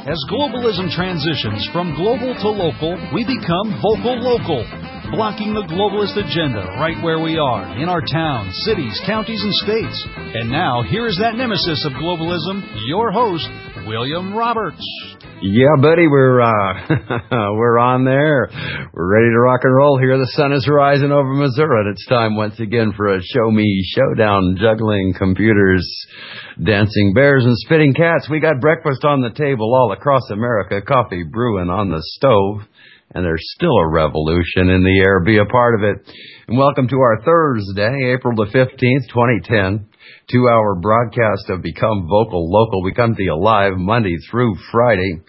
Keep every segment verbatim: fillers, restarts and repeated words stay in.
As globalism transitions from global to local, we become vocal local, blocking the globalist agenda right where we are, in our towns, cities, counties, and states. And now, here is that nemesis of globalism, your host, William Roberts. Yeah, buddy, we're uh, we're on there. We're ready to rock and roll here. The sun is rising over Missouri, and it's time once again for a show me showdown, juggling computers, dancing bears, and spitting cats. We got breakfast on the table all across America, coffee brewing on the stove, and there's still a revolution in the air. Be a part of it. And welcome to our Thursday, April the fifteenth, twenty ten. Two-hour broadcast of Become Vocal Local. We come to you live Monday through Friday.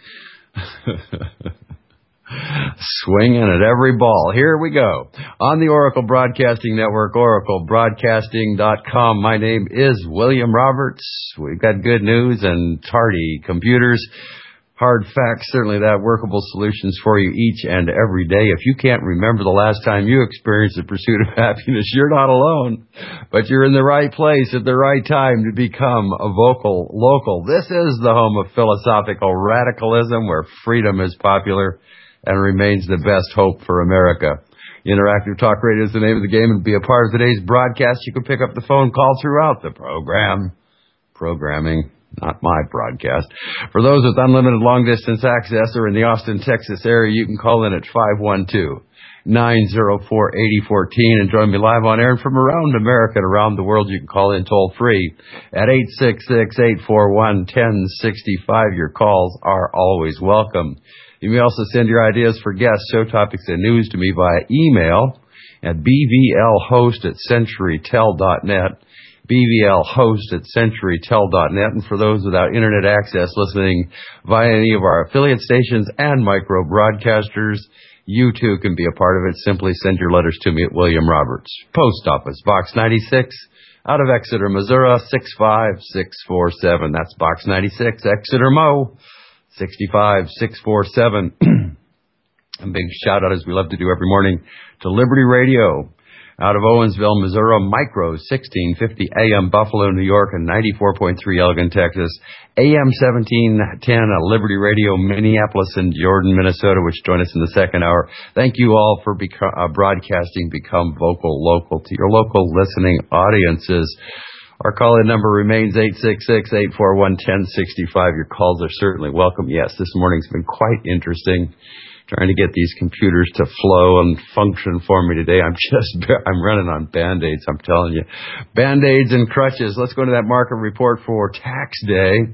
Swinging at every ball. Here we go. On the Oracle Broadcasting Network, oracle broadcasting dot com. My name is William Roberts. We've got good news and tardy computers. Hard facts, certainly that, workable solutions for you each and every day. If you can't remember the last time you experienced the pursuit of happiness, you're not alone, but you're in the right place at the right time to become a vocal local. This is the home of philosophical radicalism, where freedom is popular and remains the best hope for America. Interactive Talk Radio is the name of the game, and to be a part of today's broadcast, you can pick up the phone call throughout the program. Programming. Not my broadcast. For those with unlimited long-distance access or in the Austin, Texas area, you can call in at five one two, nine zero four, eight zero one four and join me live on air. And from around America and around the world, you can call in toll-free at eight six six, eight four one, one zero six five. Your calls are always welcome. You may also send your ideas for guests, show topics, and news to me via email at b v l host at century tel dot net. B V L host at century tel dot net. And for those without internet access listening via any of our affiliate stations and micro broadcasters, you too can be a part of it. Simply send your letters to me at William Roberts, Post Office Box ninety-six, out of Exeter, Missouri, six five six four seven. That's Box ninety-six, Exeter, Mo, six five six four seven. A big shout out, as we love to do every morning, to Liberty Radio, out of Owensville, Missouri, Micro, sixteen fifty A M Buffalo, New York, and ninety-four point three Elgin, Texas. A M seventeen ten Liberty Radio, Minneapolis and Jordan, Minnesota, which join us in the second hour. Thank you all for beco- uh, broadcasting Become Vocal Local to your local listening audiences. Our call-in number remains eight six six, eight four one, one zero six five. Your calls are certainly welcome. Yes, this morning's been quite interesting. Trying to get these computers to flow and function for me today. I'm just, I'm running on Band-Aids, I'm telling you. Band-Aids and crutches. Let's go to that market report for tax day.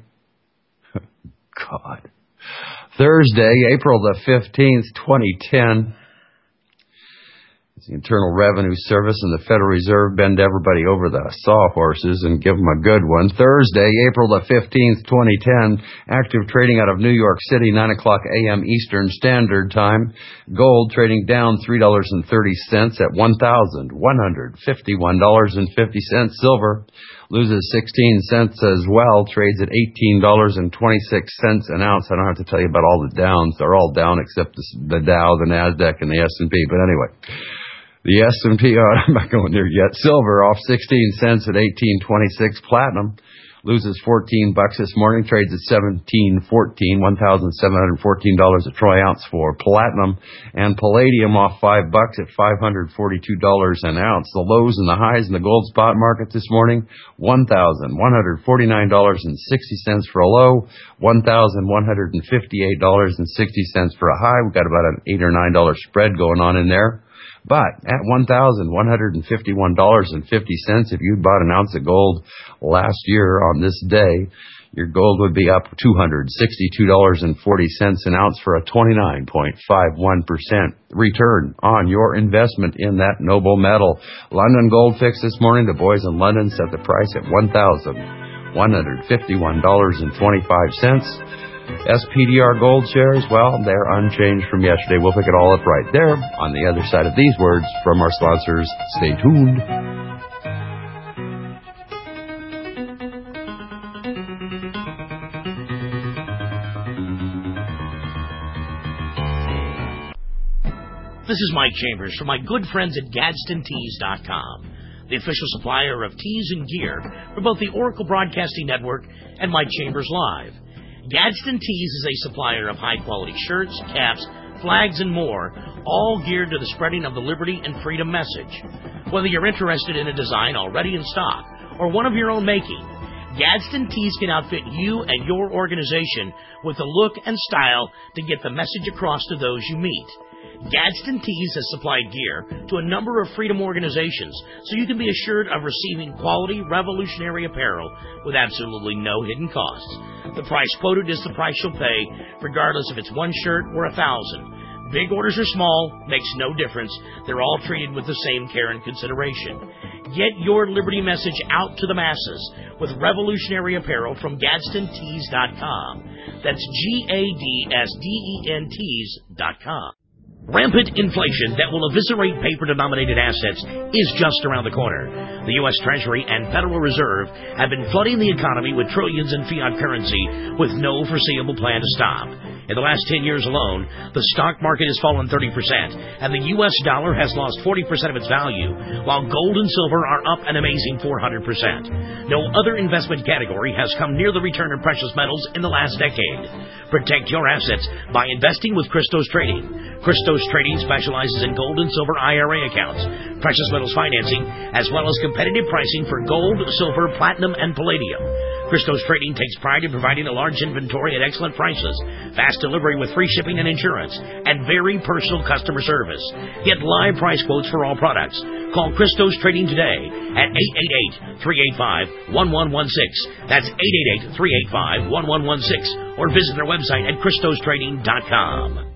God. Thursday, April the fifteenth, twenty ten. The Internal Revenue Service and the Federal Reserve bend everybody over the sawhorses and give them a good one. Thursday, April the fifteenth, twenty ten. Active trading out of New York City, nine o'clock A M Eastern Standard Time. Gold trading down three dollars and thirty cents at one thousand one hundred fifty-one dollars and fifty cents. Silver loses sixteen cents as well, trades at eighteen dollars and twenty-six cents an ounce. I don't have to tell you about all the downs. They're all down except the Dow, the NASDAQ, and the S and P. But anyway, the S and P, oh, I'm not going there yet. Silver off sixteen cents at eighteen twenty-six. Platinum loses fourteen bucks this morning, trades at seventeen fourteen, one thousand seven hundred fourteen dollars a troy ounce for platinum. And palladium off five bucks at five hundred forty-two dollars an ounce. The lows and the highs in the gold spot market this morning, one thousand one hundred forty-nine dollars and sixty cents for a low, one thousand one hundred fifty-eight dollars and sixty cents for a high. We've got about an eight or nine dollar spread going on in there. But at one thousand one hundred fifty-one dollars and fifty cents, if you bought an ounce of gold last year on this day, your gold would be up two hundred sixty-two dollars and forty cents an ounce for a twenty-nine point five one percent return on your investment in that noble metal. London Gold Fix this morning, the boys in London set the price at one thousand one hundred fifty-one dollars and twenty-five cents. S P D R gold shares, well, they're unchanged from yesterday. We'll pick it all up right there on the other side of these words from our sponsors. Stay tuned. This is Mike Chambers from my good friends at Gadsden Tees dot com, the official supplier of tees and gear for both the Oracle Broadcasting Network and Mike Chambers Live. Gadsden Tees is a supplier of high-quality shirts, caps, flags, and more, all geared to the spreading of the liberty and freedom message. Whether you're interested in a design already in stock or one of your own making, Gadsden Tees can outfit you and your organization with the look and style to get the message across to those you meet. Gadsden Tees has supplied gear to a number of freedom organizations, so you can be assured of receiving quality, revolutionary apparel with absolutely no hidden costs. The price quoted is the price you'll pay, regardless if it's one shirt or a thousand. Big orders or small, makes no difference. They're all treated with the same care and consideration. Get your liberty message out to the masses with revolutionary apparel from Gadsden Tees dot com. That's G A D S D E N Tees dot com. Rampant inflation that will eviscerate paper-denominated assets is just around the corner. The U S Treasury and Federal Reserve have been flooding the economy with trillions in fiat currency with no foreseeable plan to stop. In the last ten years alone, the stock market has fallen thirty percent, and the U S dollar has lost forty percent of its value, while gold and silver are up an amazing four hundred percent. No other investment category has come near the return of precious metals in the last decade. Protect your assets by investing with Christos Trading. Christos Trading specializes in gold and silver I R A accounts, precious metals financing, as well as competitive pricing for gold, silver, platinum, and palladium. Christos Trading takes pride in providing a large inventory at excellent prices, fast delivery with free shipping and insurance, and very personal customer service. Get live price quotes for all products. Call Christos Trading today at eight eight eight, three eight five, one one one six. That's eight eight eight, three eight five, one one one six. Or visit their website at Christos Trading dot com.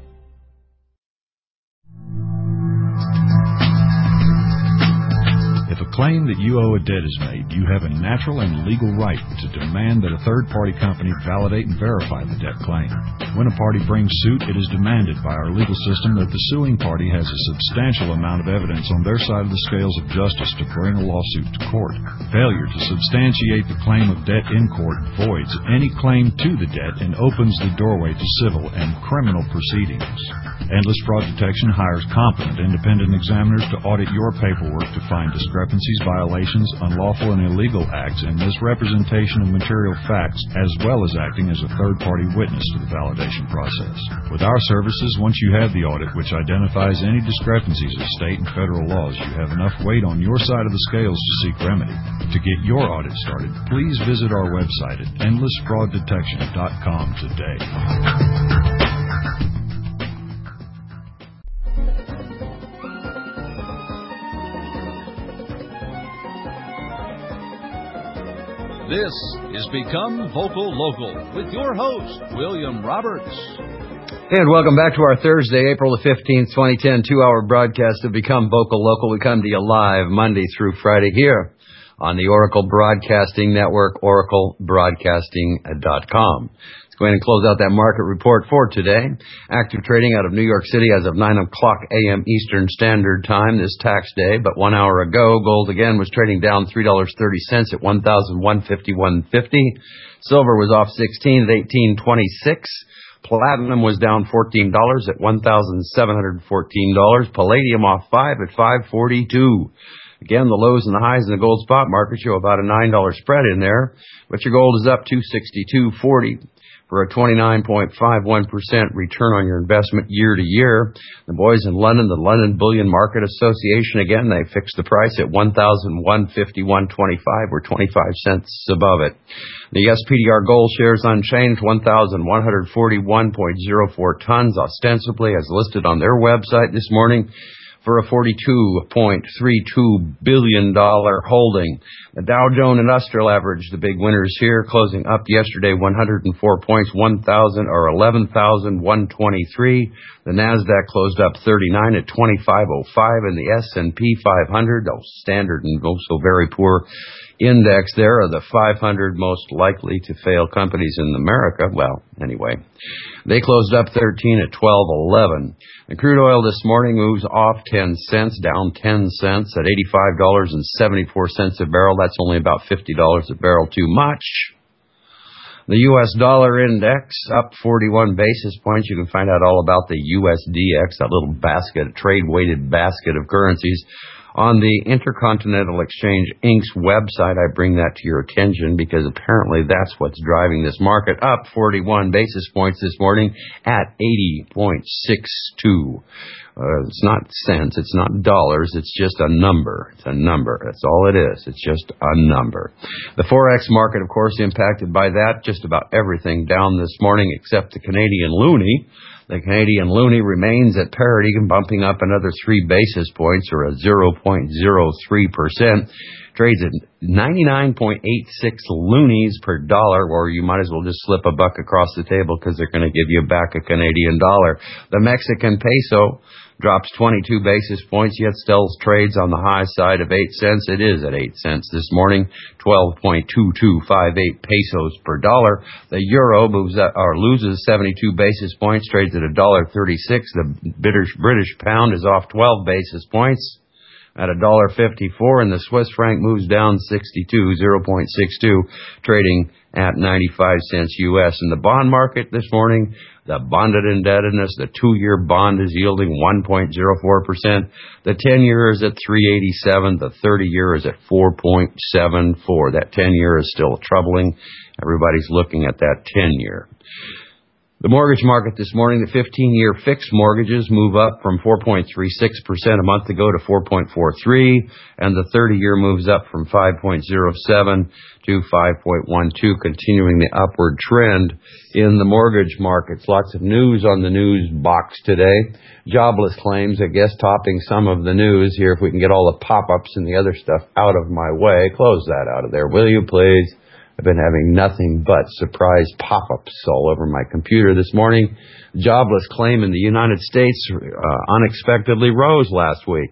If a claim that you owe a debt is made, you have a natural and legal right to demand that a third-party company validate and verify the debt claim. When a party brings suit, it is demanded by our legal system that the suing party has a substantial amount of evidence on their side of the scales of justice to bring a lawsuit to court. Failure to substantiate the claim of debt in court voids any claim to the debt and opens the doorway to civil and criminal proceedings. Endless Fraud Detection hires competent independent examiners to audit your paperwork to find discrepancies, violations, unlawful and illegal acts, and misrepresentation of material facts, as well as acting as a third-party witness to the validation process. With our services, once you have the audit, which identifies any discrepancies of state and federal laws, you have enough weight on your side of the scales to seek remedy. To get your audit started, please visit our website at endless fraud detection dot com today. This is Become Vocal Local with your host, William Roberts. And welcome back to our Thursday, April the fifteenth, twenty ten, two-hour broadcast of Become Vocal Local. We come to you live Monday through Friday here on the Oracle Broadcasting Network, oracle broadcasting dot com. Go ahead and close out that market report for today. Active trading out of New York City as of nine o'clock a.m. Eastern Standard Time this tax day. But one hour ago, gold again was trading down three dollars and thirty cents at one thousand one hundred fifty-one dollars and fifty cents. Silver was off sixteen at eighteen twenty-six. Platinum was down fourteen dollars at one thousand seven hundred fourteen dollars. Palladium off five at five forty-two. Again, the lows and the highs in the gold spot market show about a nine dollars spread in there. But your gold is up two sixty-two forty. For a twenty-nine point five one percent return on your investment year to year. The boys in London, the London Bullion Market Association, again, they fixed the price at one thousand one hundred fifty-one dollars and twenty-five cents. We're twenty-five cents above it. The S P D R gold shares unchanged, one thousand one hundred forty-one point zero four tons, ostensibly as listed on their website this morning, for a forty-two point three two billion dollars holding. The Dow Jones Industrial Average, the big winners here, closing up yesterday one hundred four points, one thousand or eleven thousand one hundred twenty-three. The Nasdaq closed up thirty-nine at twenty-five oh five, and the S and P five hundred, oh, standard and also very poor index there, are the five hundred most likely to fail companies in America. Well, anyway, they closed up thirteen at twelve eleven. The crude oil this morning moves off ten cents, down ten cents at eighty-five dollars and seventy-four cents a barrel. That's only about fifty dollars a barrel too much. The U S dollar index up forty-one basis points. You can find out all about the U S D X, that little basket, trade-weighted basket of currencies. On the Intercontinental Exchange Incorporated's website, I bring that to your attention because apparently that's what's driving this market up forty-one basis points this morning at eighty point six two. Uh, it's not cents, it's not dollars, it's just a number. It's a number. That's all it is. It's just a number. The Forex market, of course, impacted by that. Just about everything down this morning except the Canadian loonie. The Canadian loonie remains at parity and bumping up another three basis points or a zero point zero three percent. Trades at ninety-nine point eight six loonies per dollar, or you might as well just slip a buck across the table because they're going to give you back a Canadian dollar. The Mexican peso drops twenty-two basis points, yet still trades on the high side of eight cents. It is at eight cents this morning, twelve point two two five eight pesos per dollar. The euro moves up, or loses seventy-two basis points, trades at one dollar thirty-six. The British, British pound is off twelve basis points at one dollar fifty-four, and the Swiss franc moves down sixty-two, zero point six two, trading at ninety-five cents U S. In the bond market this morning, the bonded indebtedness, the two-year bond is yielding one point zero four percent. The ten-year is at three eighty-seven. The thirty-year is at four point seven four. That ten-year is still troubling. Everybody's looking at that ten-year. The mortgage market this morning, the fifteen-year fixed mortgages move up from four point three six percent a month ago to four point four three, and the thirty-year moves up from five point zero seven to five point one two, continuing the upward trend in the mortgage markets. Lots of news on the news box today. Jobless claims, I guess, topping some of the news here. If we can get all the pop-ups and the other stuff out of my way, close that out of there, will you please? I've been having nothing but surprise pop-ups all over my computer this morning. Jobless claim in the United States uh, unexpectedly rose last week.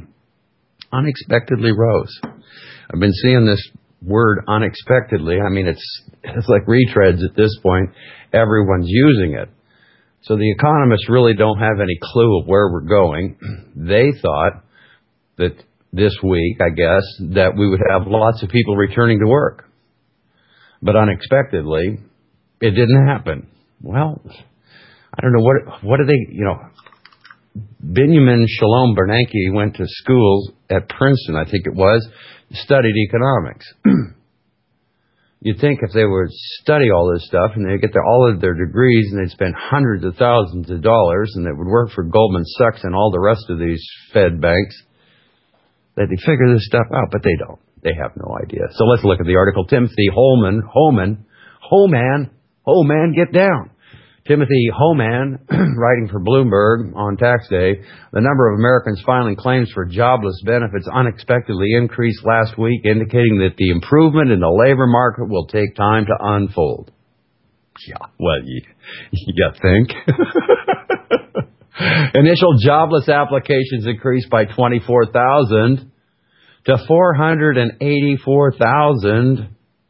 Unexpectedly rose. I've been seeing this word unexpectedly. I mean, it's it's like retreads at this point. Everyone's using it. So the economists really don't have any clue of where we're going. They thought that this week, I guess, that we would have lots of people returning to work. But unexpectedly, it didn't happen. Well, I don't know, what what do they, you know, Benjamin Shalom Bernanke went to schools at Princeton, I think it was, studied economics. You'd think if they would study all this stuff and they'd get their, all of their degrees and they'd spend hundreds of thousands of dollars and they would work for Goldman Sachs and all the rest of these Fed banks, that they'd figure this stuff out, but they don't. They have no idea. So let's look at the article. Timothy Holman, Homan, Homan, Homan, get down. Timothy Homan, writing for Bloomberg on tax day, the number of Americans filing claims for jobless benefits unexpectedly increased last week, indicating that the improvement in the labor market will take time to unfold. Yeah, well, you, you think? Initial jobless applications increased by twenty-four thousand to four hundred eighty-four thousand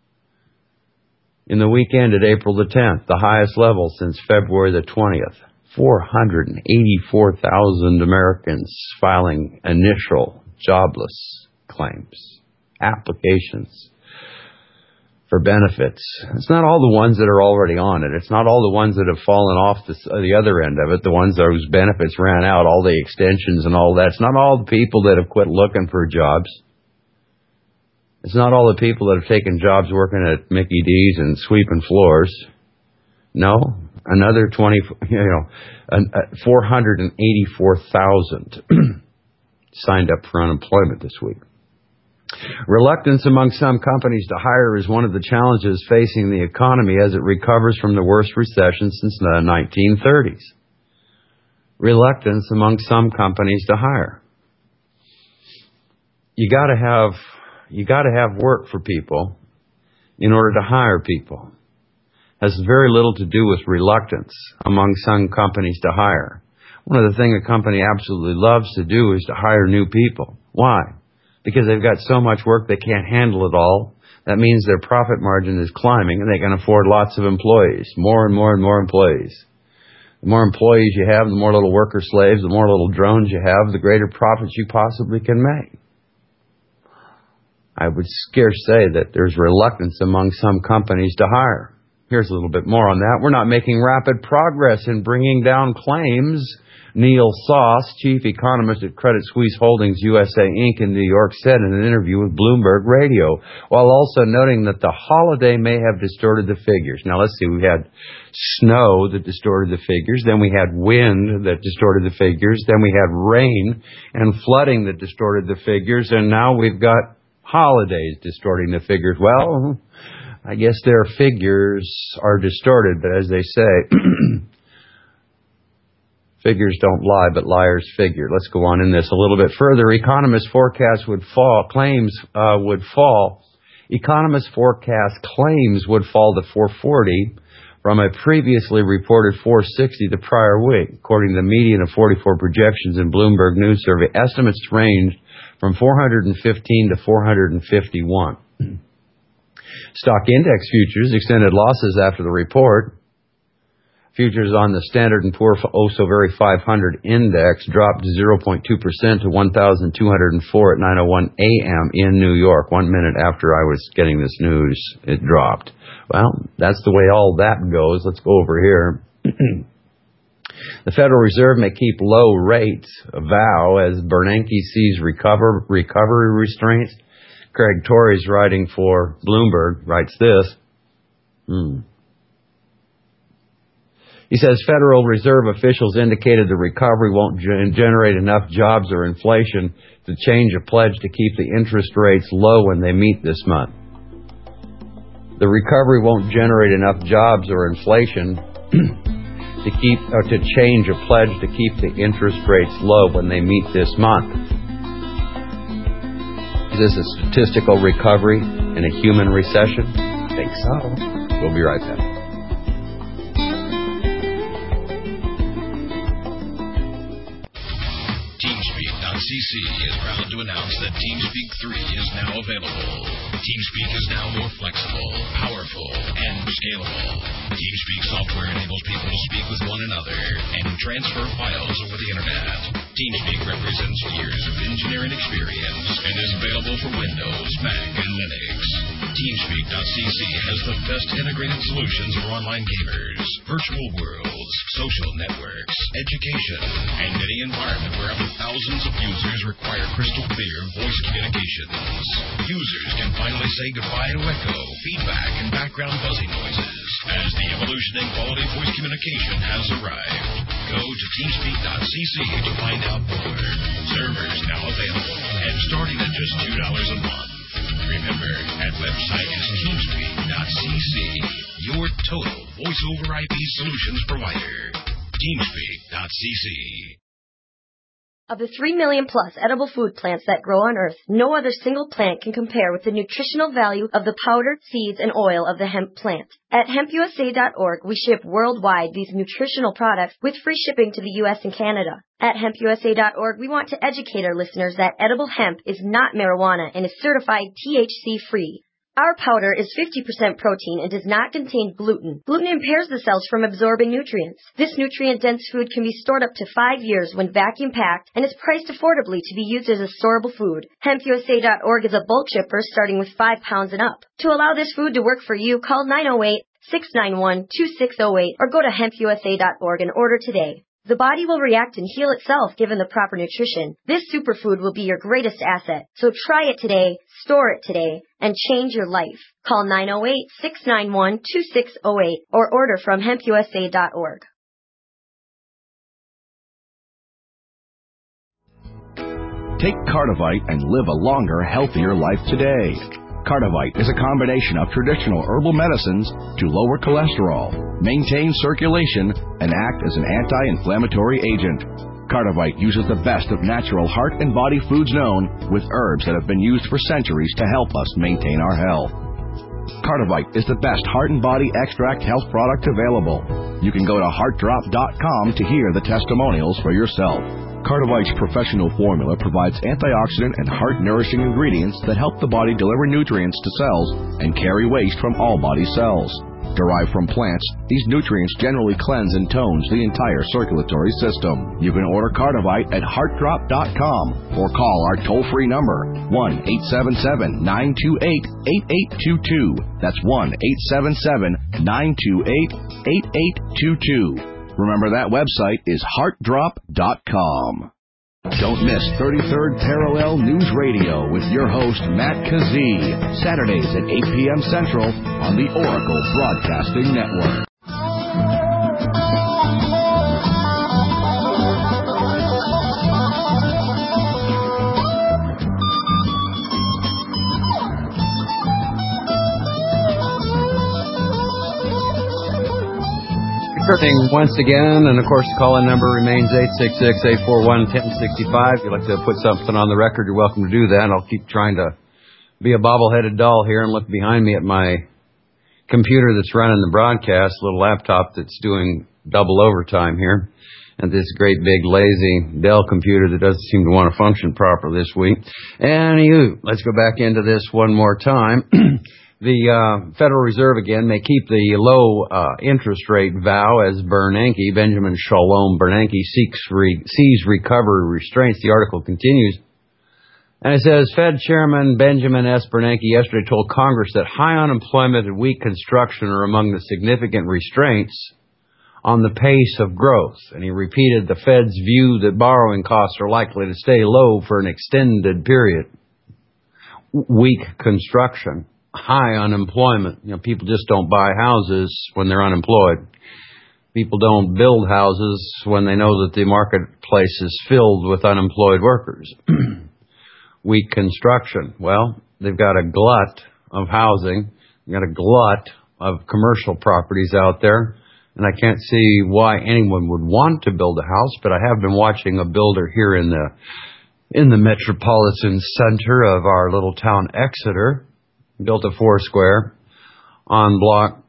in the weekend at April the tenth, the highest level since February the twentieth. four hundred eighty-four thousand Americans filing initial jobless claims, applications for benefits. It's not all the ones that are already on it. It's not all the ones that have fallen off the, the other end of it, the ones whose benefits ran out, all the extensions and all that. It's not all the people that have quit looking for jobs. It's not all the people that have taken jobs working at Mickey D's and sweeping floors. No, another twenty, you know, four hundred eighty-four thousand signed up for unemployment this week. Reluctance among some companies to hire is one of the challenges facing the economy as it recovers from the worst recession since the nineteen thirties. Reluctance among some companies to hire. You got to have you got to have work for people in order to hire people. It has very little to do with reluctance among some companies to hire. One of the things a company absolutely loves to do is to hire new people. Why? Because they've got so much work they can't handle it all. That means their profit margin is climbing and they can afford lots of employees, more and more and more employees. The more employees you have, the more little worker slaves, the more little drones you have, the greater profits you possibly can make. I would scarce say that there's reluctance among some companies to hire. here's a little bit more on that. We're not making rapid progress in bringing down claims. Neil Sauce, chief economist at Credit Suisse Holdings U S A Incorporated in New York, said in an interview with Bloomberg Radio, while also noting that the holiday may have distorted the figures. Now, let's see. We had snow that distorted the figures. Then we had wind that distorted the figures. Then we had rain and flooding that distorted the figures. And now we've got holidays distorting the figures. Well, I guess their figures are distorted, but as they say, figures don't lie, but liars figure. Let's go on in this a little bit further. Economists' forecasts would fall, claims uh, would fall. Economists' forecast claims would fall to four forty from a previously reported four sixty the prior week. According to the median of forty-four projections in Bloomberg News Survey, estimates ranged from four fifteen to four fifty-one. Stock index futures extended losses after the report. Futures on the Standard and Poor's oh so very five hundred index dropped zero point two percent to one thousand two hundred four at nine oh one a.m. in New York. One minute after I was getting this news, it dropped. Well, that's the way all that goes. Let's go over here. The Federal Reserve may keep low rates, vow, as Bernanke sees recover, recovery restraints. Craig Torrey's writing for Bloomberg, writes this. Hmm. He says Federal Reserve officials indicated the recovery won't gen- generate enough jobs or inflation to change a pledge to keep the interest rates low when they meet this month. The recovery won't generate enough jobs or inflation to keep or to change a pledge to keep the interest rates low when they meet this month. Is this a statistical recovery in a human recession? I think so. We'll be right back. TeamSpeak dot c c is proud to announce that TeamSpeak three is now available. TeamSpeak is now more flexible, powerful, and scalable. TeamSpeak software enables people to speak with one another and transfer files over the internet. TeamSpeak represents years of engineering experience and is available for Windows, Mac, and Linux. TeamSpeak dot c c has the best integrated solutions for online gamers, virtual worlds, social networks, education, and any environment where up to thousands of users require crystal clear voice communications. Users can finally say goodbye to echo, feedback, and background buzzing noises as the evolution in quality voice communication has arrived. Go to TeamSpeak dot c c to find out more. Servers now available and starting at just two dollars a month. Remember, that website is TeamSpeak dot c c, your total voice over I P solutions provider. TeamSpeak dot c c. Of the three million plus edible food plants that grow on Earth, no other single plant can compare with the nutritional value of the powder, seeds, and oil of the hemp plant. At hemp u s a dot org, we ship worldwide these nutritional products with free shipping to the U S and Canada. At hemp u s a dot org, we want to educate our listeners that edible hemp is not marijuana and is certified T H C-free. Our powder is fifty percent protein and does not contain gluten. Gluten impairs the cells from absorbing nutrients. This nutrient-dense food can be stored up to five years when vacuum-packed and is priced affordably to be used as a storable food. hemp u s a dot org is a bulk shipper starting with five pounds and up. To allow this food to work for you, call nine oh eight, six nine one, two six oh eight or go to hemp u s a dot org and order today. The body will react and heal itself given the proper nutrition. This superfood will be your greatest asset. So try it today, store it today, and change your life. Call nine oh eight, six nine one, two six oh eight or order from hemp u s a dot org. Take Cardivite and live a longer, healthier life today. Cardivite is a combination of traditional herbal medicines to lower cholesterol, maintain circulation, and act as an anti-inflammatory agent. Cardivite uses the best of natural heart and body foods known, with herbs that have been used for centuries to help us maintain our health. Cardivite is the best heart and body extract health product available. You can go to heart drop dot com to hear the testimonials for yourself. Cardivite's professional formula provides antioxidant and heart-nourishing ingredients that help the body deliver nutrients to cells and carry waste from all body cells. Derived from plants, these nutrients generally cleanse and tones the entire circulatory system. You can order Cardivite at heart drop dot com or call our toll-free number, one eight seven seven, nine two eight, eight eight two two. That's one eight seven seven, nine two eight, eight eight two two. Remember, that website is heart drop dot com. Don't miss thirty-third Parallel News Radio with your host, Matt Kazee, Saturdays at eight p.m. Central on the Oracle Broadcasting Network. Once again, and of course the call-in number remains eight six six, eight four one, one zero six five. If you'd like to put something on the record, you're welcome to do that. I'll keep trying to be a bobble-headed doll here and look behind me at my computer that's running the broadcast, little laptop that's doing double overtime here, and this great big lazy Dell computer that doesn't seem to want to function properly this week. Anywho, let's go back into this one more time. The uh, Federal Reserve, again, may keep the low uh, interest rate vow as Bernanke, Benjamin Shalom Bernanke, seeks re- sees recovery restraints. The article continues, and it says, Fed Chairman Benjamin S. Bernanke yesterday told Congress that high unemployment and weak construction are among the significant restraints on the pace of growth. And he repeated the Fed's view that borrowing costs are likely to stay low for an extended period. Weak construction. High unemployment. You know, people just don't buy houses when they're unemployed. People don't build houses when they know that the marketplace is filled with unemployed workers. Weak construction. Well, they've got a glut of housing. They've got a glut of commercial properties out there. And I can't see why anyone would want to build a house, but I have been watching a builder here in the in the metropolitan center of our little town, Exeter. Built a four square on block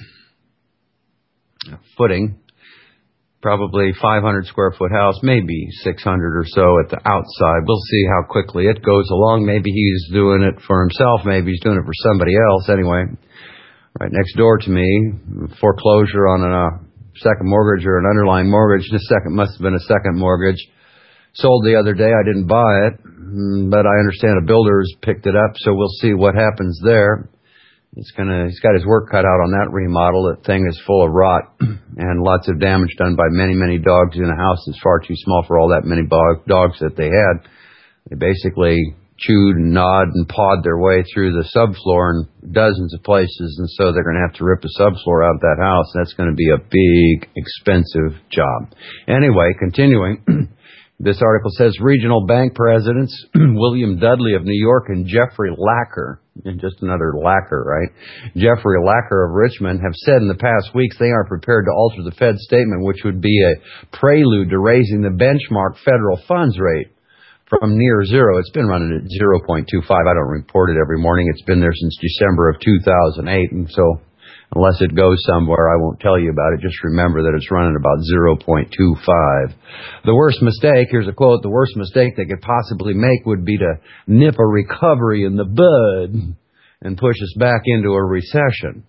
footing, probably five hundred square foot house, maybe six hundred or so at the outside. We'll see how quickly it goes along. Maybe he's doing it for himself. Maybe he's doing it for somebody else. Anyway, right next door to me, foreclosure on a second mortgage or an underlying mortgage. This second must have been a second mortgage. Sold the other day. I didn't buy it, but I understand a builder's picked it up, so we'll see what happens there. He's gonna, he's got his work cut out on that remodel. That thing is full of rot and lots of damage done by many, many dogs in a house that's far too small for all that many dogs that they had. They basically chewed and gnawed and pawed their way through the subfloor in dozens of places, and so they're going to have to rip the subfloor out of that house. That's going to be a big, expensive job. Anyway, continuing. This article says regional bank presidents William Dudley of New York and Jeffrey Lacker, and just another Lacker, right? Jeffrey Lacker of Richmond have said in the past weeks they are prepared to alter the Fed statement, which would be a prelude to raising the benchmark federal funds rate from near zero. It's been running at zero point two five. I don't report it every morning. It's been there since December of two thousand eight, and so unless it goes somewhere, I won't tell you about it. Just remember that it's running about zero point two five. The worst mistake, here's a quote, the worst mistake they could possibly make would be to nip a recovery in the bud and push us back into a recession.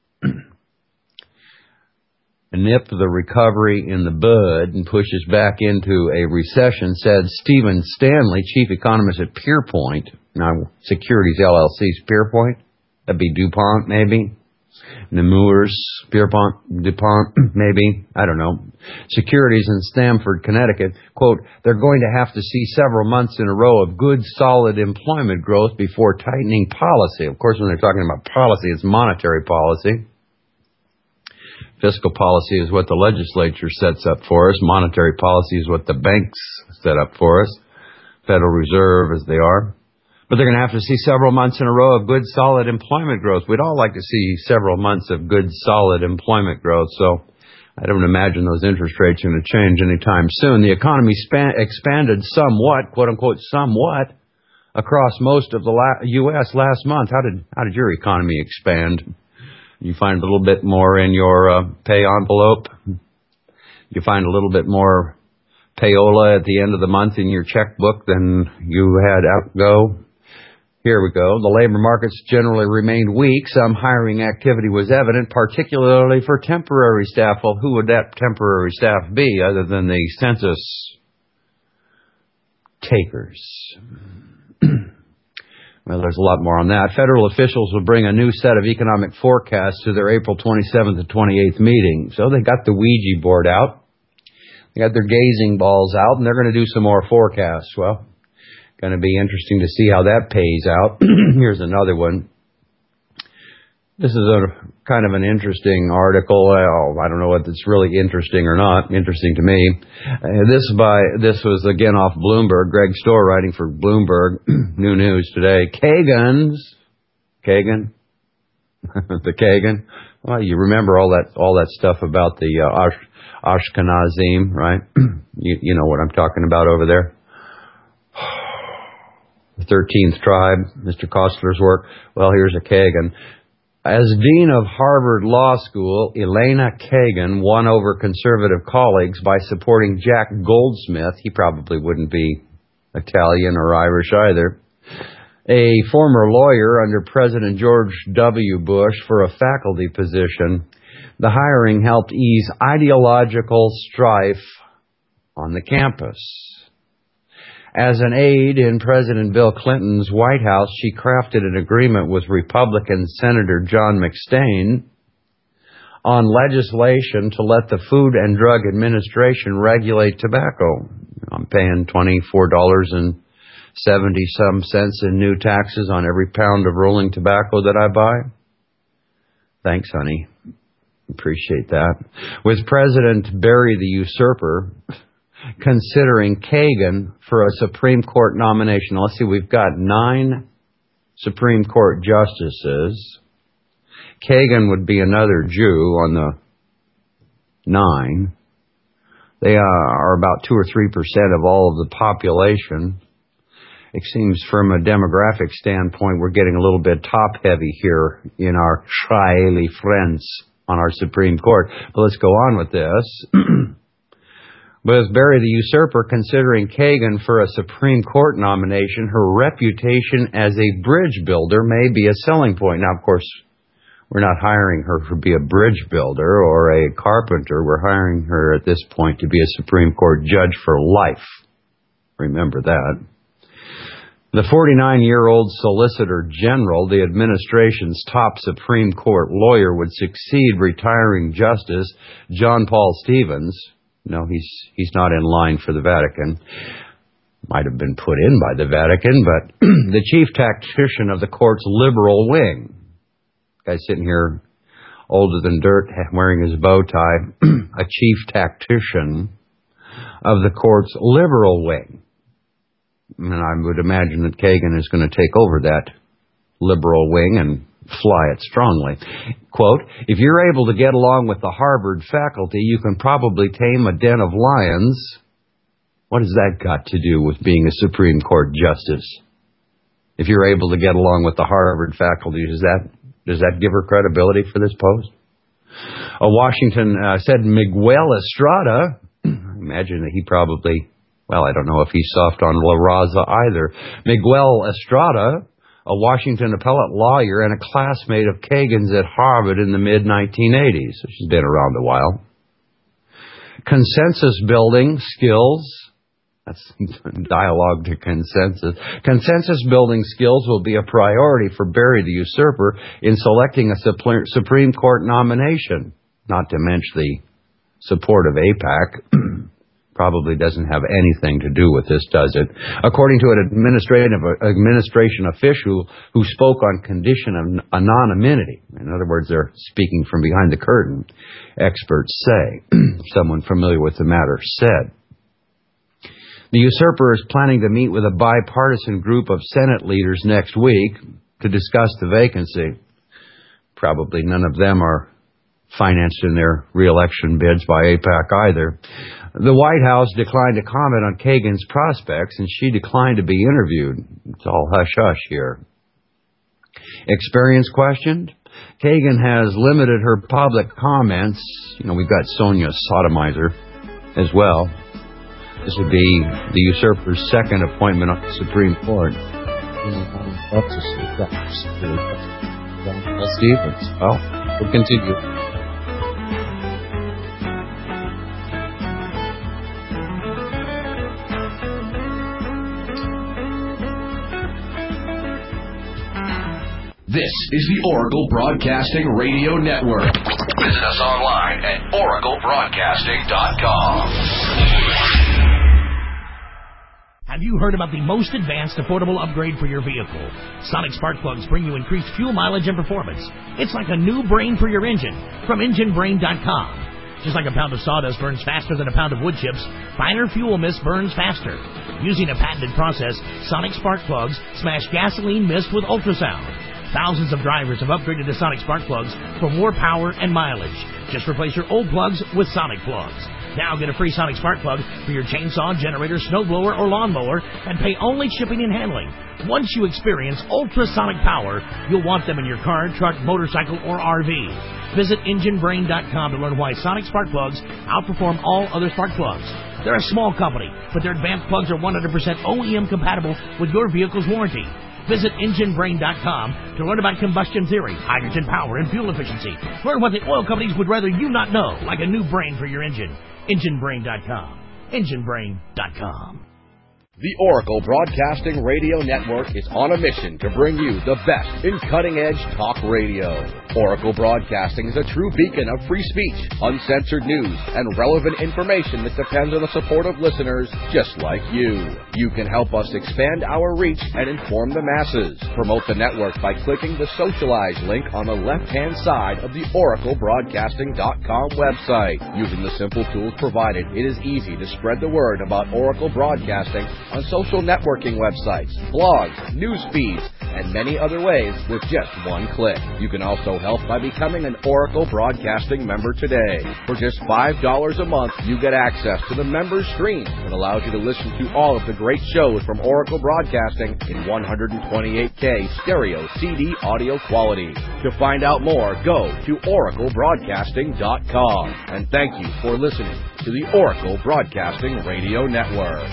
Nip the recovery in the bud and push us back into a recession, said Stephen Stanley, chief economist at Pierpoint. Now, Securities L L C's Pierpoint. That'd be DuPont, maybe. Nemours, Pierpont, DuPont, maybe, I don't know, Securities in Stamford, Connecticut, quote, they're going to have to see several months in a row of good, solid employment growth before tightening policy. Of course, when they're talking about policy, it's monetary policy. Fiscal policy is what the legislature sets up for us. Monetary policy is what the banks set up for us. Federal Reserve, as they are. But they're going to have to see several months in a row of good, solid employment growth. We'd all like to see several months of good, solid employment growth. So I don't imagine those interest rates are going to change anytime soon. The economy span- expanded somewhat, quote unquote, somewhat, across most of the la- U S last month. How did how did your economy expand? You find a little bit more in your uh, pay envelope. You find a little bit more payola at the end of the month in your checkbook than you had outgo. Here we go. The labor markets generally remained weak. Some hiring activity was evident, particularly for temporary staff. Well, who would that temporary staff be other than the census takers? Well, there's a lot more on that. Federal officials will bring a new set of economic forecasts to their April twenty-seventh and twenty-eighth meeting. So they got the Ouija board out. They got their gazing balls out, and they're going to do some more forecasts. Well, going to be interesting to see how that pays out. Here's another one. This is a kind of an interesting article. Well, I don't know if it's really interesting or not. Interesting to me. Uh, this by this was again off Bloomberg. Greg Storr writing for Bloomberg. New news today. Kagan's Kagan, the Kagan. Well, you remember all that all that stuff about the uh, Ash, Ashkenazim, right? you, you know what I'm talking about over there. The thirteenth tribe, Mister Kostler's work. Well, here's a Kagan. As Dean of Harvard Law School, Elena Kagan won over conservative colleagues by supporting Jack Goldsmith. He probably wouldn't be Italian or Irish either. A former lawyer under President George W. Bush for a faculty position. The hiring helped ease ideological strife on the campus. As an aide in President Bill Clinton's White House, she crafted an agreement with Republican Senator John McStain on legislation to let the Food and Drug Administration regulate tobacco. I'm paying twenty-four dollars and seventy some cents in new taxes on every pound of rolling tobacco that I buy. Thanks, honey. Appreciate that. With President Barry the Usurper considering Kagan for a Supreme Court nomination. Let's see, we've got nine Supreme Court justices. Kagan would be another Jew on the nine. They uh, are about two or three percent of all of the population. It seems from a demographic standpoint, we're getting a little bit top-heavy here in our Israeli friends on our Supreme Court. But let's go on with this. With Barry the Usurper considering Kagan for a Supreme Court nomination, her reputation as a bridge builder may be a selling point. Now, of course, we're not hiring her to be a bridge builder or a carpenter. We're hiring her at this point to be a Supreme Court judge for life. Remember that. The forty-nine-year-old Solicitor General, the administration's top Supreme Court lawyer, would succeed retiring Justice John Paul Stevens. No, he's he's not in line for the Vatican. Might have been put in by the Vatican, but the chief tactician of the court's liberal wing. Guy sitting here, older than dirt, wearing his bow tie. A chief tactician of the court's liberal wing. And I would imagine that Kagan is going to take over that liberal wing and fly it strongly. Quote, if you're able to get along with the Harvard faculty, you can probably tame a den of lions. What has that got to do with being a Supreme Court justice? If you're able to get along with the Harvard faculty, does that does that give her credibility for this post? A Washington uh, said Miguel Estrada, imagine that he probably, well, I don't know if he's soft on La Raza either. Miguel Estrada, a Washington appellate lawyer and a classmate of Kagan's at Harvard in the mid nineteen eighties. So she's been around a while. Consensus building skills. That's dialogue to consensus. Consensus building skills will be a priority for Barry the Usurper in selecting a Supreme Court nomination. Not to mention the support of AIPAC. Probably doesn't have anything to do with this, does it? According to an administrative administration official who spoke on condition of anonymity, in other words, they're speaking from behind the curtain, experts say, someone familiar with the matter said. The usurper is planning to meet with a bipartisan group of Senate leaders next week to discuss the vacancy. Probably none of them are financed in their re-election bids by AIPAC either. The White House declined to comment on Kagan's prospects, and she declined to be interviewed. It's all hush-hush here. Experience questioned? Kagan has limited her public comments. You know, we've got Sonia Sotomayor as well. This would be the usurper's second appointment on the Supreme Court. Up to see that. Stevens. Well, we'll continue. This is the Oracle Broadcasting Radio Network. Visit us online at oracle broadcasting dot com. Have you heard about the most advanced affordable upgrade for your vehicle? Sonic spark plugs bring you increased fuel mileage and performance. It's like a new brain for your engine from engine brain dot com. Just like a pound of sawdust burns faster than a pound of wood chips, finer fuel mist burns faster. Using a patented process, Sonic spark plugs smash gasoline mist with ultrasound. Thousands of drivers have upgraded to Sonic spark plugs for more power and mileage. Just replace your old plugs with Sonic plugs. Now get a free Sonic spark plug for your chainsaw, generator, snowblower, or lawnmower and pay only shipping and handling. Once you experience ultrasonic power, you'll want them in your car, truck, motorcycle, or R V. Visit engine brain dot com to learn why Sonic spark plugs outperform all other spark plugs. They're a small company, but their advanced plugs are one hundred percent O E M compatible with your vehicle's warranty. Visit engine brain dot com to learn about combustion theory, hydrogen power, and fuel efficiency. Learn what the oil companies would rather you not know, like a new brain for your engine. engine brain dot com. engine brain dot com. The Oracle Broadcasting Radio Network is on a mission to bring you the best in cutting-edge talk radio. Oracle Broadcasting is a true beacon of free speech, uncensored news, and relevant information that depends on the support of listeners just like you. You can help us expand our reach and inform the masses. Promote the network by clicking the Socialize link on the left-hand side of the oracle broadcasting dot com website. Using the simple tools provided, it is easy to spread the word about Oracle Broadcasting on social networking websites, blogs, news feeds, and many other ways with just one click. You can also help by becoming an Oracle Broadcasting member today. For just five dollars a month, you get access to the member stream that allows you to listen to all of the great shows from Oracle Broadcasting in one twenty-eight K stereo C D audio quality. To find out more, go to oracle broadcasting dot com. And thank you for listening to the Oracle Broadcasting Radio Network.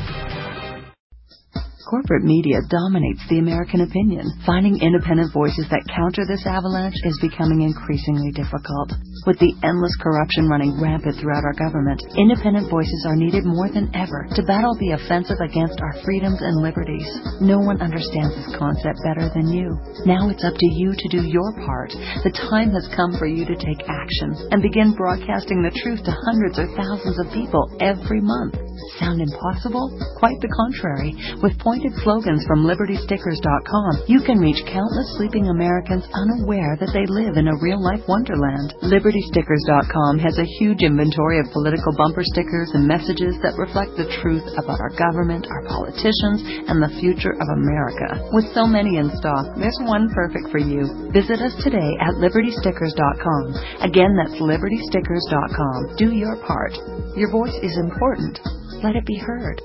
Corporate media dominates the American opinion. Finding independent voices that counter this avalanche is becoming increasingly difficult. With the endless corruption running rampant throughout our government, independent voices are needed more than ever to battle the offensive against our freedoms and liberties. No one understands this concept better than you. Now it's up to you to do your part. The time has come for you to take action and begin broadcasting the truth to hundreds or thousands of people every month. Sound impossible? Quite the contrary. With pointed slogans from liberty stickers dot com, you can reach countless sleeping Americans unaware that they live in a real-life wonderland. liberty stickers dot com has a huge inventory of political bumper stickers and messages that reflect the truth about our government, our politicians, and the future of America. With so many in stock, there's one perfect for you. Visit us today at liberty stickers dot com. Again, that's liberty stickers dot com. Do your part. Your voice is important. Let it be heard.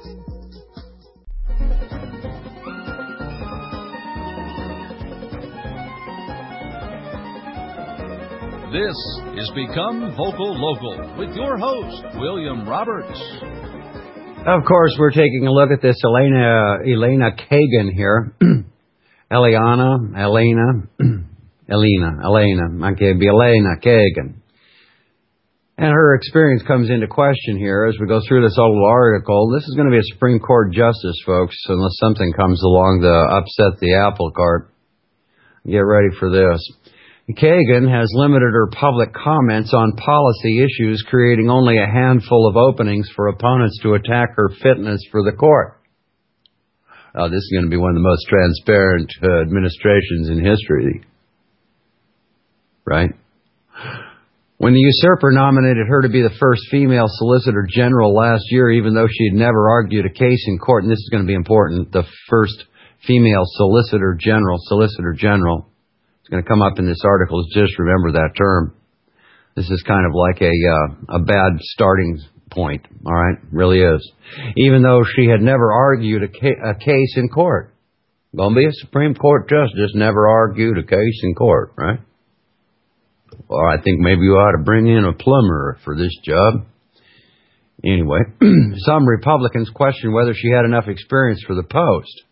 This is Become Vocal Local with your host, William Roberts. Of course, we're taking a look at this Elena Elena Kagan here. Eliana, Elena, Elena, Elena, I can't be Elena Kagan. And her experience comes into question here as we go through this whole article. This is going to be a Supreme Court justice, folks, unless something comes along to upset the apple cart. Get ready for this. Kagan has limited her public comments on policy issues, creating only a handful of openings for opponents to attack her fitness for the court. Oh, this is going to be one of the most transparent uh, administrations in history. Right? When the usurper nominated her to be the first female Solicitor General last year, even though she had never argued a case in court, and this is going to be important, the first female Solicitor General, Solicitor General, it's going to come up in this article, just remember that term. This is kind of like a uh, a bad starting point, all right? Really is. Even though she had never argued a, ca- a case in court. Going to be a Supreme Court justice, never argued a case in court, right? Or I think maybe you ought to bring in a plumber for this job. Anyway, some Republicans question whether she had enough experience for the post.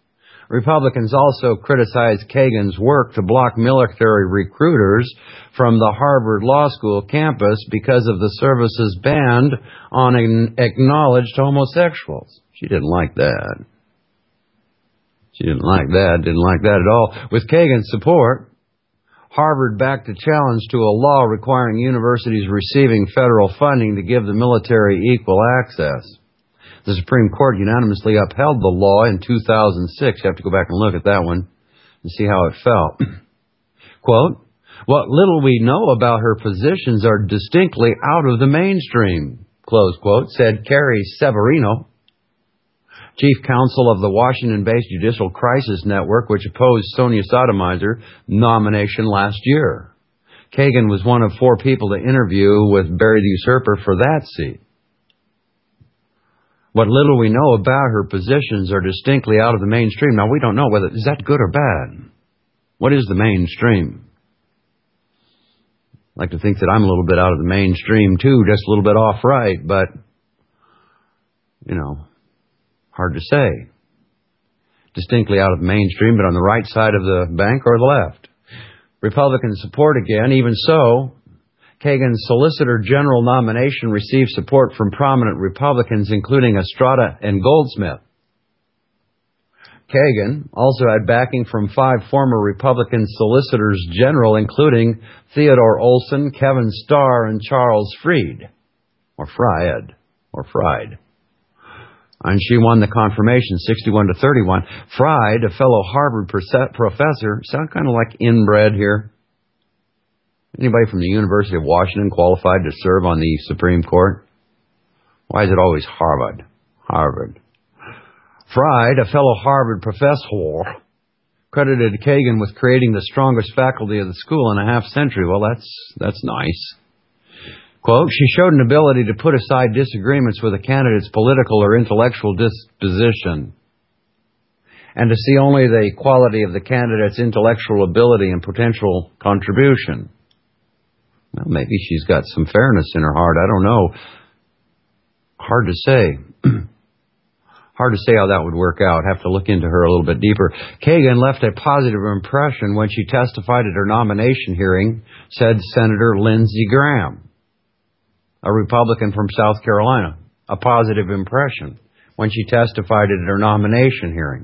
Republicans also criticized Kagan's work to block military recruiters from the Harvard Law School campus because of the service's ban on acknowledged homosexuals. She didn't like that. She didn't like that, didn't like that at all. With Kagan's support, Harvard backed a challenge to a law requiring universities receiving federal funding to give the military equal access. The Supreme Court unanimously upheld the law in two thousand six. You have to go back and look at that one and see how it felt. Quote, "What little we know about her positions are distinctly out of the mainstream," close quote, said Carrie Severino, chief counsel of the Washington-based Judicial Crisis Network, which opposed Sonia Sotomayor's nomination last year. Kagan was one of four people to interview with Barry the Usurper for that seat. What little we know about her positions are distinctly out of the mainstream. Now, we don't know whether, is that good or bad? What is the mainstream? I like to think that I'm a little bit out of the mainstream, too, just a little bit off right, but, you know, hard to say. Distinctly out of the mainstream, but on the right side of the bank or the left. Republican support again. Even so, Kagan's Solicitor General nomination received support from prominent Republicans, including Estrada and Goldsmith. Kagan also had backing from five former Republican Solicitors General, including Theodore Olson, Kevin Starr, and Charles Fried, or Fried, or Fried. And she won the confirmation sixty-one to thirty-one. Fried, a fellow Harvard professor, sound kind of like inbred here. Anybody from the University of Washington qualified to serve on the Supreme Court? Why is it always Harvard? Harvard. Fried, a fellow Harvard professor, credited Kagan with creating the strongest faculty of the school in a half century. Well, that's that's nice. Quote, "She showed an ability to put aside disagreements with a candidate's political or intellectual disposition and to see only the quality of the candidate's intellectual ability and potential contribution." Well, maybe she's got some fairness in her heart. I don't know. Hard to say. Hard to say how that would work out. Have to look into her a little bit deeper. Kagan left a positive impression when she testified at her nomination hearing, said Senator Lindsey Graham, a Republican from South Carolina. A positive impression when she testified at her nomination hearing.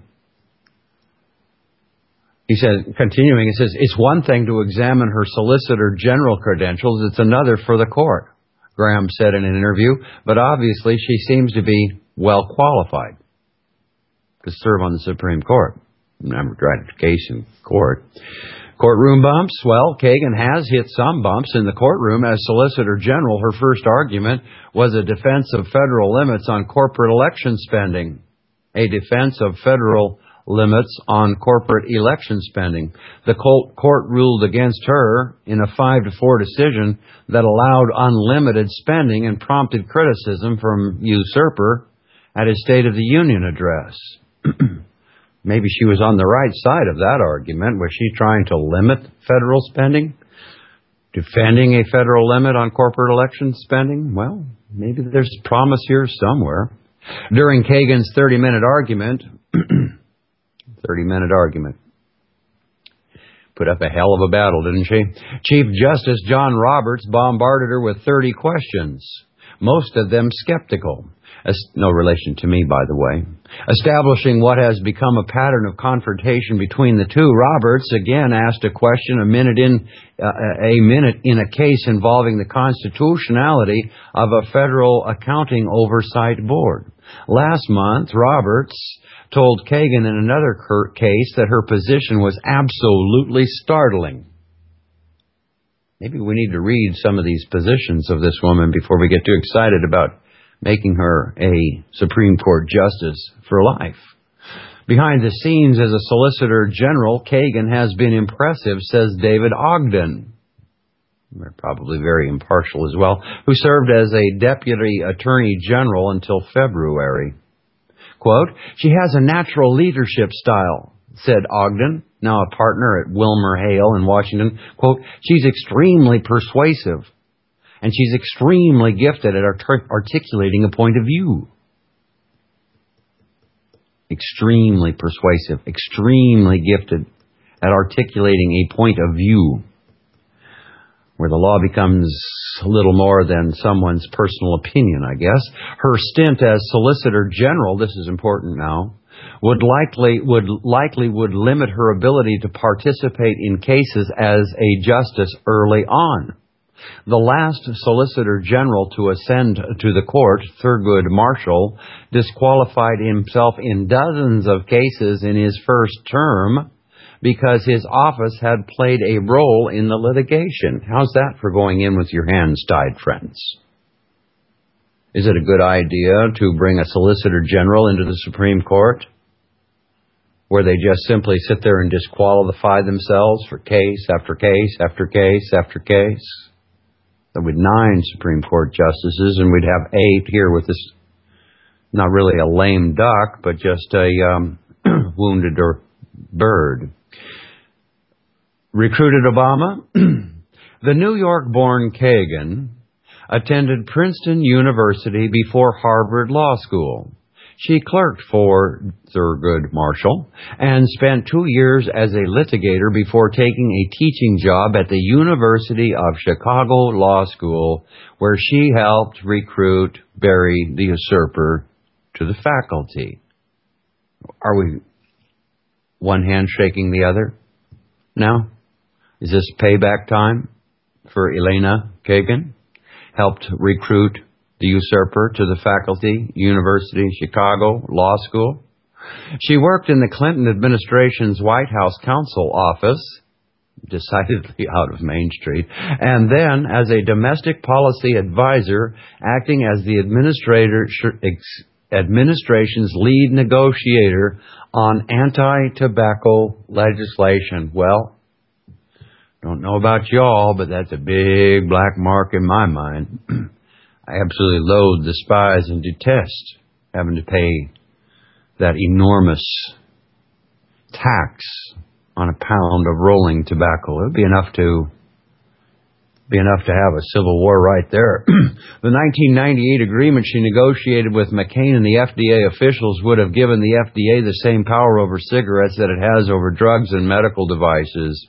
He said, continuing, it says, "It's one thing to examine her Solicitor General credentials. It's another for the court," Graham said in an interview. But obviously she seems to be well qualified to serve on the Supreme Court. Never tried a case in court. Courtroom bumps? Well, Kagan has hit some bumps in the courtroom. As Solicitor General, her first argument was a defense of federal limits on corporate election spending. A defense of federal limits on corporate election spending. The court ruled against her in a five to four decision that allowed unlimited spending and prompted criticism from Usurper at his State of the Union address. Maybe she was on the right side of that argument. Was she trying to limit federal spending? Defending a federal limit on corporate election spending? Well, maybe there's promise here somewhere. During Kagan's thirty-minute argument, thirty-minute argument. Put up a hell of a battle, didn't she? Chief Justice John Roberts bombarded her with thirty questions, most of them skeptical. As, no relation to me, by the way. Establishing what has become a pattern of confrontation between the two, Roberts again asked a question a minute in uh, a minute in a case involving the constitutionality of a federal accounting oversight board. Last month, Roberts told Kagan in another case that her position was absolutely startling. Maybe we need to read some of these positions of this woman before we get too excited about making her a Supreme Court justice for life. Behind the scenes as a Solicitor General, Kagan has been impressive, says David Ogden. They're probably very impartial as well, who served as a Deputy Attorney General until February. Quote, "She has a natural leadership style," said Ogden, now a partner at Wilmer Hale in Washington. Quote, "She's extremely persuasive, and she's extremely gifted at art- articulating a point of view." extremely persuasive, extremely gifted at articulating a point of view where the law becomes a little more than someone's personal opinion, I guess. Her stint as Solicitor General, this is important now, would likely would likely would limit her ability to participate in cases as a justice early on. The last Solicitor General to ascend to the court, Thurgood Marshall, disqualified himself in dozens of cases in his first term because his office had played a role in the litigation. How's that for going in with your hands tied, friends? Is it a good idea to bring a Solicitor General into the Supreme Court where they just simply sit there and disqualify themselves for case after case after case after case? There would be nine Supreme Court justices, and we'd have eight here with this, not really a lame duck, but just a um, wounded or bird. Recruited Obama? The New York-born Kagan attended Princeton University before Harvard Law School. She clerked for Thurgood Marshall and spent two years as a litigator before taking a teaching job at the University of Chicago Law School, where she helped recruit Barry the Usurper to the faculty. Are we one hand shaking the other now? Is this payback time for Elena Kagan? Helped recruit the usurper to the faculty, University of Chicago Law School. She worked in the Clinton administration's White House counsel office, decidedly out of Main Street, and then as a domestic policy advisor, acting as the administrator, administration's lead negotiator on anti-tobacco legislation. Well, don't know about y'all, but that's a big black mark in my mind. I absolutely loathe, despise, and detest having to pay that enormous tax on a pound of rolling tobacco. It would be enough to be enough to have a civil war right there. The nineteen ninety-eight agreement she negotiated with McCain and the F D A officials would have given the F D A the same power over cigarettes that it has over drugs and medical devices.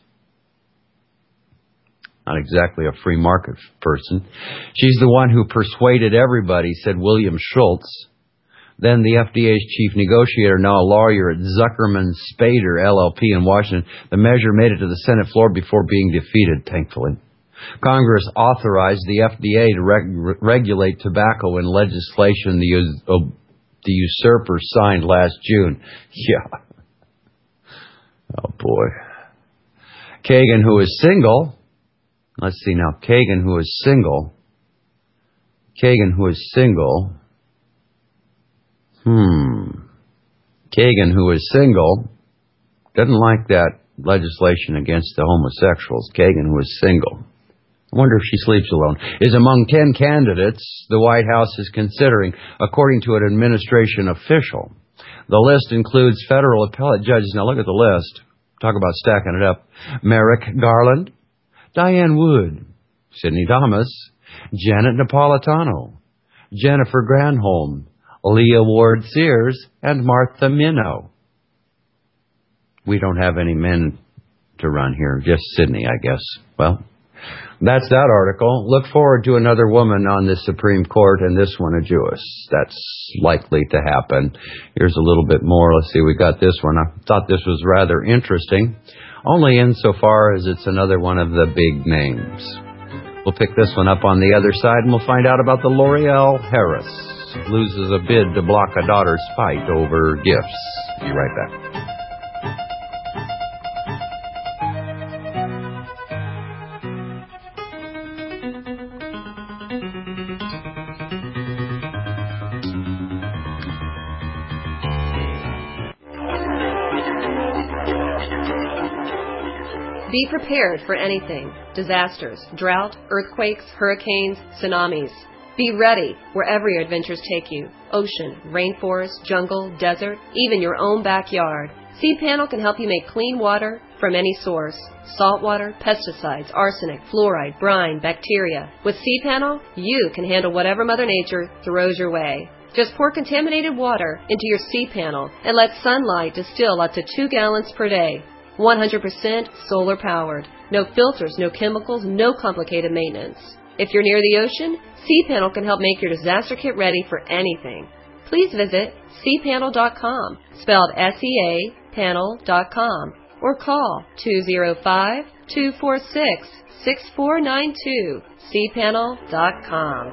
Not exactly a free market person. She's the one who persuaded everybody, said William Schultz, then the F D A's chief negotiator, now a lawyer at Zuckerman Spader, L L P in Washington. The measure made it to the Senate floor before being defeated, thankfully. Congress authorized the F D A to reg- regulate tobacco in legislation the, uh, the usurper signed last June. Yeah. Oh, boy. Kagan, who is single... Let's see now. Kagan, who is single. Kagan, who is single. Hmm. Kagan, who is single, doesn't like that legislation against the homosexuals. Kagan, who is single. I wonder if she sleeps alone. Is among ten candidates the White House is considering, according to an administration official. The list includes federal appellate judges. Now look at the list. Talk about stacking it up. Merrick Garland, Diane Wood, Sidney Thomas, Janet Napolitano, Jennifer Granholm, Leah Ward Sears, and Martha Minow. We don't have any men to run here, just Sidney, I guess. Well, that's that article. Look forward to another woman on the Supreme Court, and this one a Jewess. That's likely to happen. Here's a little bit more. Let's see, we got this one. I thought this was rather interesting, only insofar as it's another one of the big names. We'll pick this one up on the other side, and we'll find out about the L'Oreal Harris. Loses a bid to block a daughter's fight over gifts. Be right back. Be prepared for anything. Disasters, drought, earthquakes, hurricanes, tsunamis. Be ready wherever your adventures take you. Ocean, rainforest, jungle, desert, even your own backyard. C-Panel can help you make clean water from any source. Salt water, pesticides, arsenic, fluoride, brine, bacteria. With C-Panel, you can handle whatever Mother Nature throws your way. Just pour contaminated water into your C-panel and let sunlight distill up to two gallons per day. one hundred percent solar powered. No filters, no chemicals, no complicated maintenance. If you're near the ocean, C-panel can help make your disaster kit ready for anything. Please visit c panel dot com, spelled S E A, panel dot com, or call two oh five, two four six, six four nine two, c panel dot com.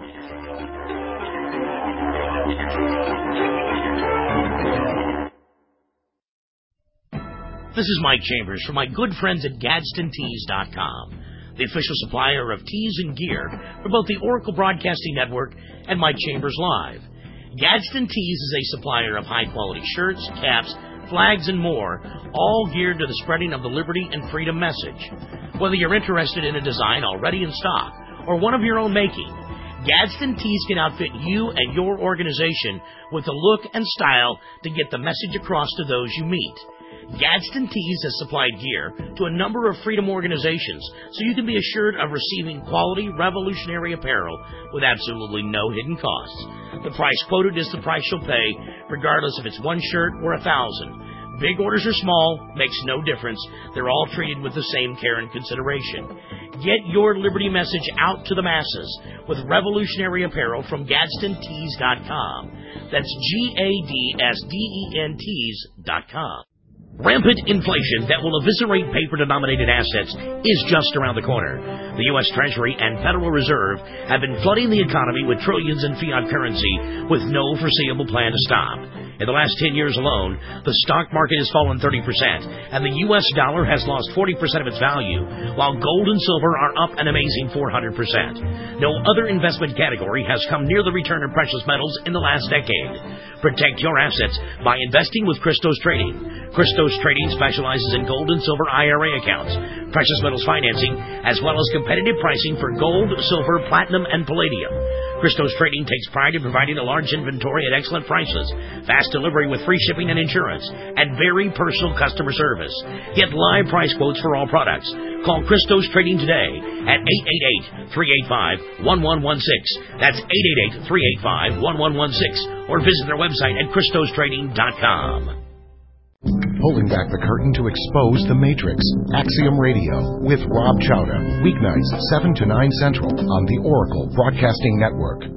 This is Mike Chambers from my good friends at Gadsden Tees dot com, the official supplier of tees and gear for both the Oracle Broadcasting Network and Mike Chambers Live. Gadsden Tees is a supplier of high-quality shirts, caps, flags, and more, all geared to the spreading of the liberty and freedom message. Whether you're interested in a design already in stock or one of your own making, Gadsden Tees can outfit you and your organization with the look and style to get the message across to those you meet. Gadsden Tees has supplied gear to a number of freedom organizations, so you can be assured of receiving quality, revolutionary apparel with absolutely no hidden costs. The price quoted is the price you'll pay, regardless if it's one shirt or a thousand. Big orders or small, makes no difference. They're all treated with the same care and consideration. Get your liberty message out to the masses with revolutionary apparel from Gadsden Tees dot com. That's G A D S D E N Tees dot com. Rampant inflation that will eviscerate paper-denominated assets is just around the corner. The U S Treasury and Federal Reserve have been flooding the economy with trillions in fiat currency with no foreseeable plan to stop. In the last ten years alone, the stock market has fallen thirty percent, and the U S dollar has lost forty percent of its value, while gold and silver are up an amazing four hundred percent. No other investment category has come near the return of precious metals in the last decade. Protect your assets by investing with Christos Trading. Christos Trading specializes in gold and silver I R A accounts, precious metals financing, as well as competitive pricing for gold, silver, platinum, and palladium. Christos Trading takes pride in providing a large inventory at excellent prices, fast delivery with free shipping and insurance, and very personal customer service. Get live price quotes for all products. Call Christos Trading today at eight eight eight, three eight five, one one one six. That's eight eight eight, three eight five, one one one six. Or visit their website at Christos Trading dot com. Pulling back the curtain to expose the Matrix. Axiom Radio with Rob Chowda. Weeknights, seven to nine Central on the Oracle Broadcasting Network.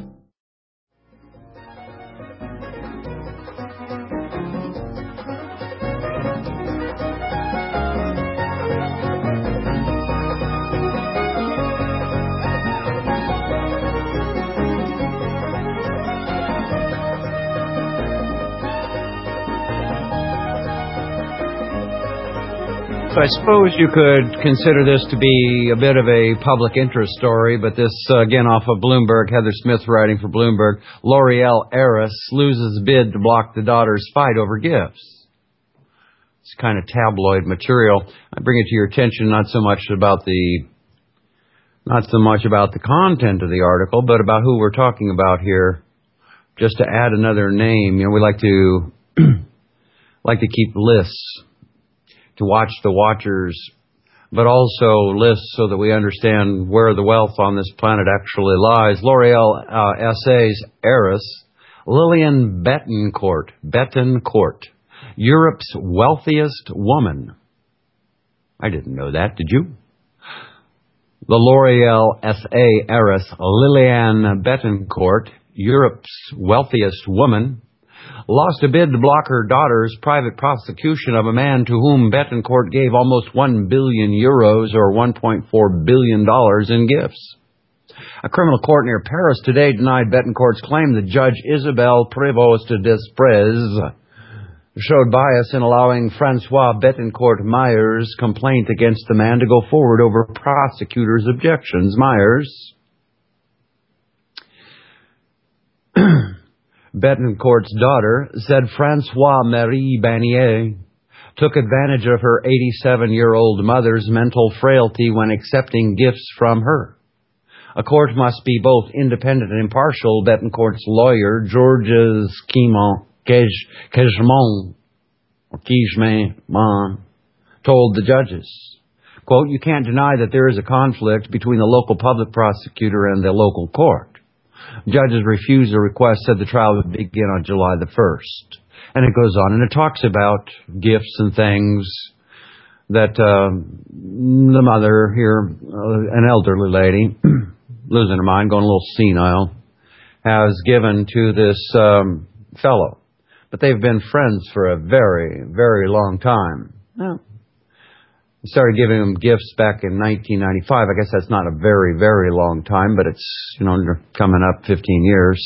So I suppose you could consider this to be a bit of a public interest story, but this, uh, again, off of Bloomberg, Heather Smith writing for Bloomberg, L'Oreal heiress loses bid to block the daughter's fight over gifts. It's kind of tabloid material. I bring it to your attention not so much about the, not so much about the content of the article, but about who we're talking about here. Just to add another name, you know, we like to, like to keep lists, to watch the watchers, but also lists so that we understand where the wealth on this planet actually lies. L'Oreal uh, S A's heiress, Lillian Bettencourt, Bettencourt, Europe's wealthiest woman. I didn't know that, did you? The L'Oreal S A heiress, Lillian Bettencourt, Europe's wealthiest woman, lost a bid to block her daughter's private prosecution of a man to whom Bettencourt gave almost one billion euros or one point four billion dollars in gifts. A criminal court near Paris today denied Bettencourt's claim that Judge Isabelle Prévost Desprez showed bias in allowing Francois Bettencourt Meyer's complaint against the man to go forward over prosecutors' objections. Myers, Bettencourt's daughter, said François-Marie Banier took advantage of her eighty-seven-year-old mother's mental frailty when accepting gifts from her. A court must be both independent and impartial, Bettencourt's lawyer, Georges Quimont, Quegemont, or Quegemont, told the judges. Quote, you can't deny that there is a conflict between the local public prosecutor and the local court. Judges refused the request, said the trial would begin on July the first. And it goes on, and it talks about gifts and things that uh, the mother here, uh, an elderly lady, losing her mind, going a little senile, has given to this um, fellow. But they've been friends for a very, very long time. Well, started giving him gifts back in nineteen ninety-five. I guess that's not a very, very long time, but it's, you know, coming up fifteen years.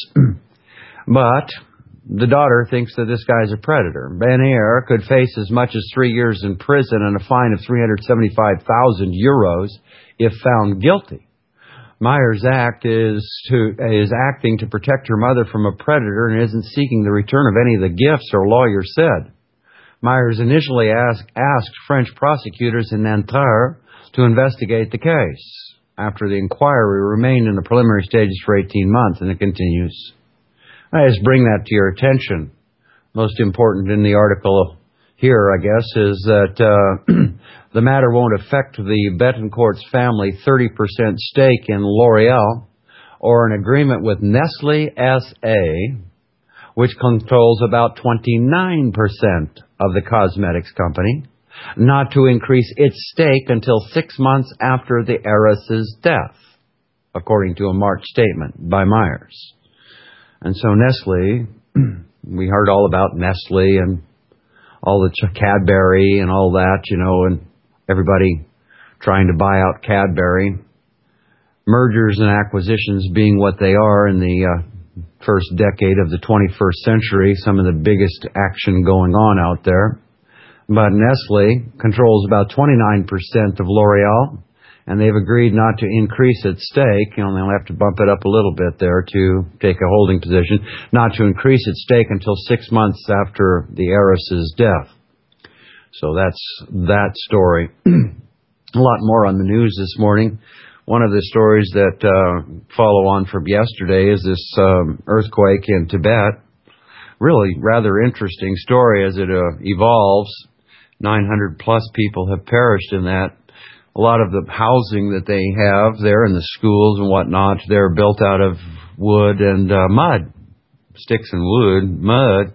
But the daughter thinks that this guy's a predator. Ben-Air could face as much as three years in prison and a fine of three hundred seventy-five thousand euros if found guilty. Myers Act is to is acting to protect her mother from a predator and isn't seeking the return of any of the gifts, her lawyer said. Myers initially asked, asked French prosecutors in Nanterre to investigate the case. After the inquiry remained in the preliminary stages for eighteen months, and it continues. I just bring that to your attention. Most important in the article here, I guess, is that uh, the matter won't affect the Betancourt's family thirty percent stake in L'Oreal or an agreement with Nestlé S A, which controls about twenty-nine percent of the cosmetics company, not to increase its stake until six months after the heiress's death, according to a March statement by Myers. And so Nestle, we heard all about Nestle and all the Cadbury and all that, you know, and everybody trying to buy out Cadbury. Mergers and acquisitions being what they are in the uh, first decade of the twenty-first century, some of the biggest action going on out there. But Nestle controls about twenty-nine percent of L'Oreal, and they've agreed not to increase its stake. You know, they'll have to bump it up a little bit there to take a holding position, not to increase its stake until six months after the heiress's death. So that's that story. A lot more on the news this morning. One of the stories that uh, follow on from yesterday is this um, earthquake in Tibet. Really rather interesting story as it uh, evolves. nine hundred plus people have perished in that. A lot of the housing that they have there in the schools and whatnot, they're built out of wood and uh, mud. Sticks and wood, mud.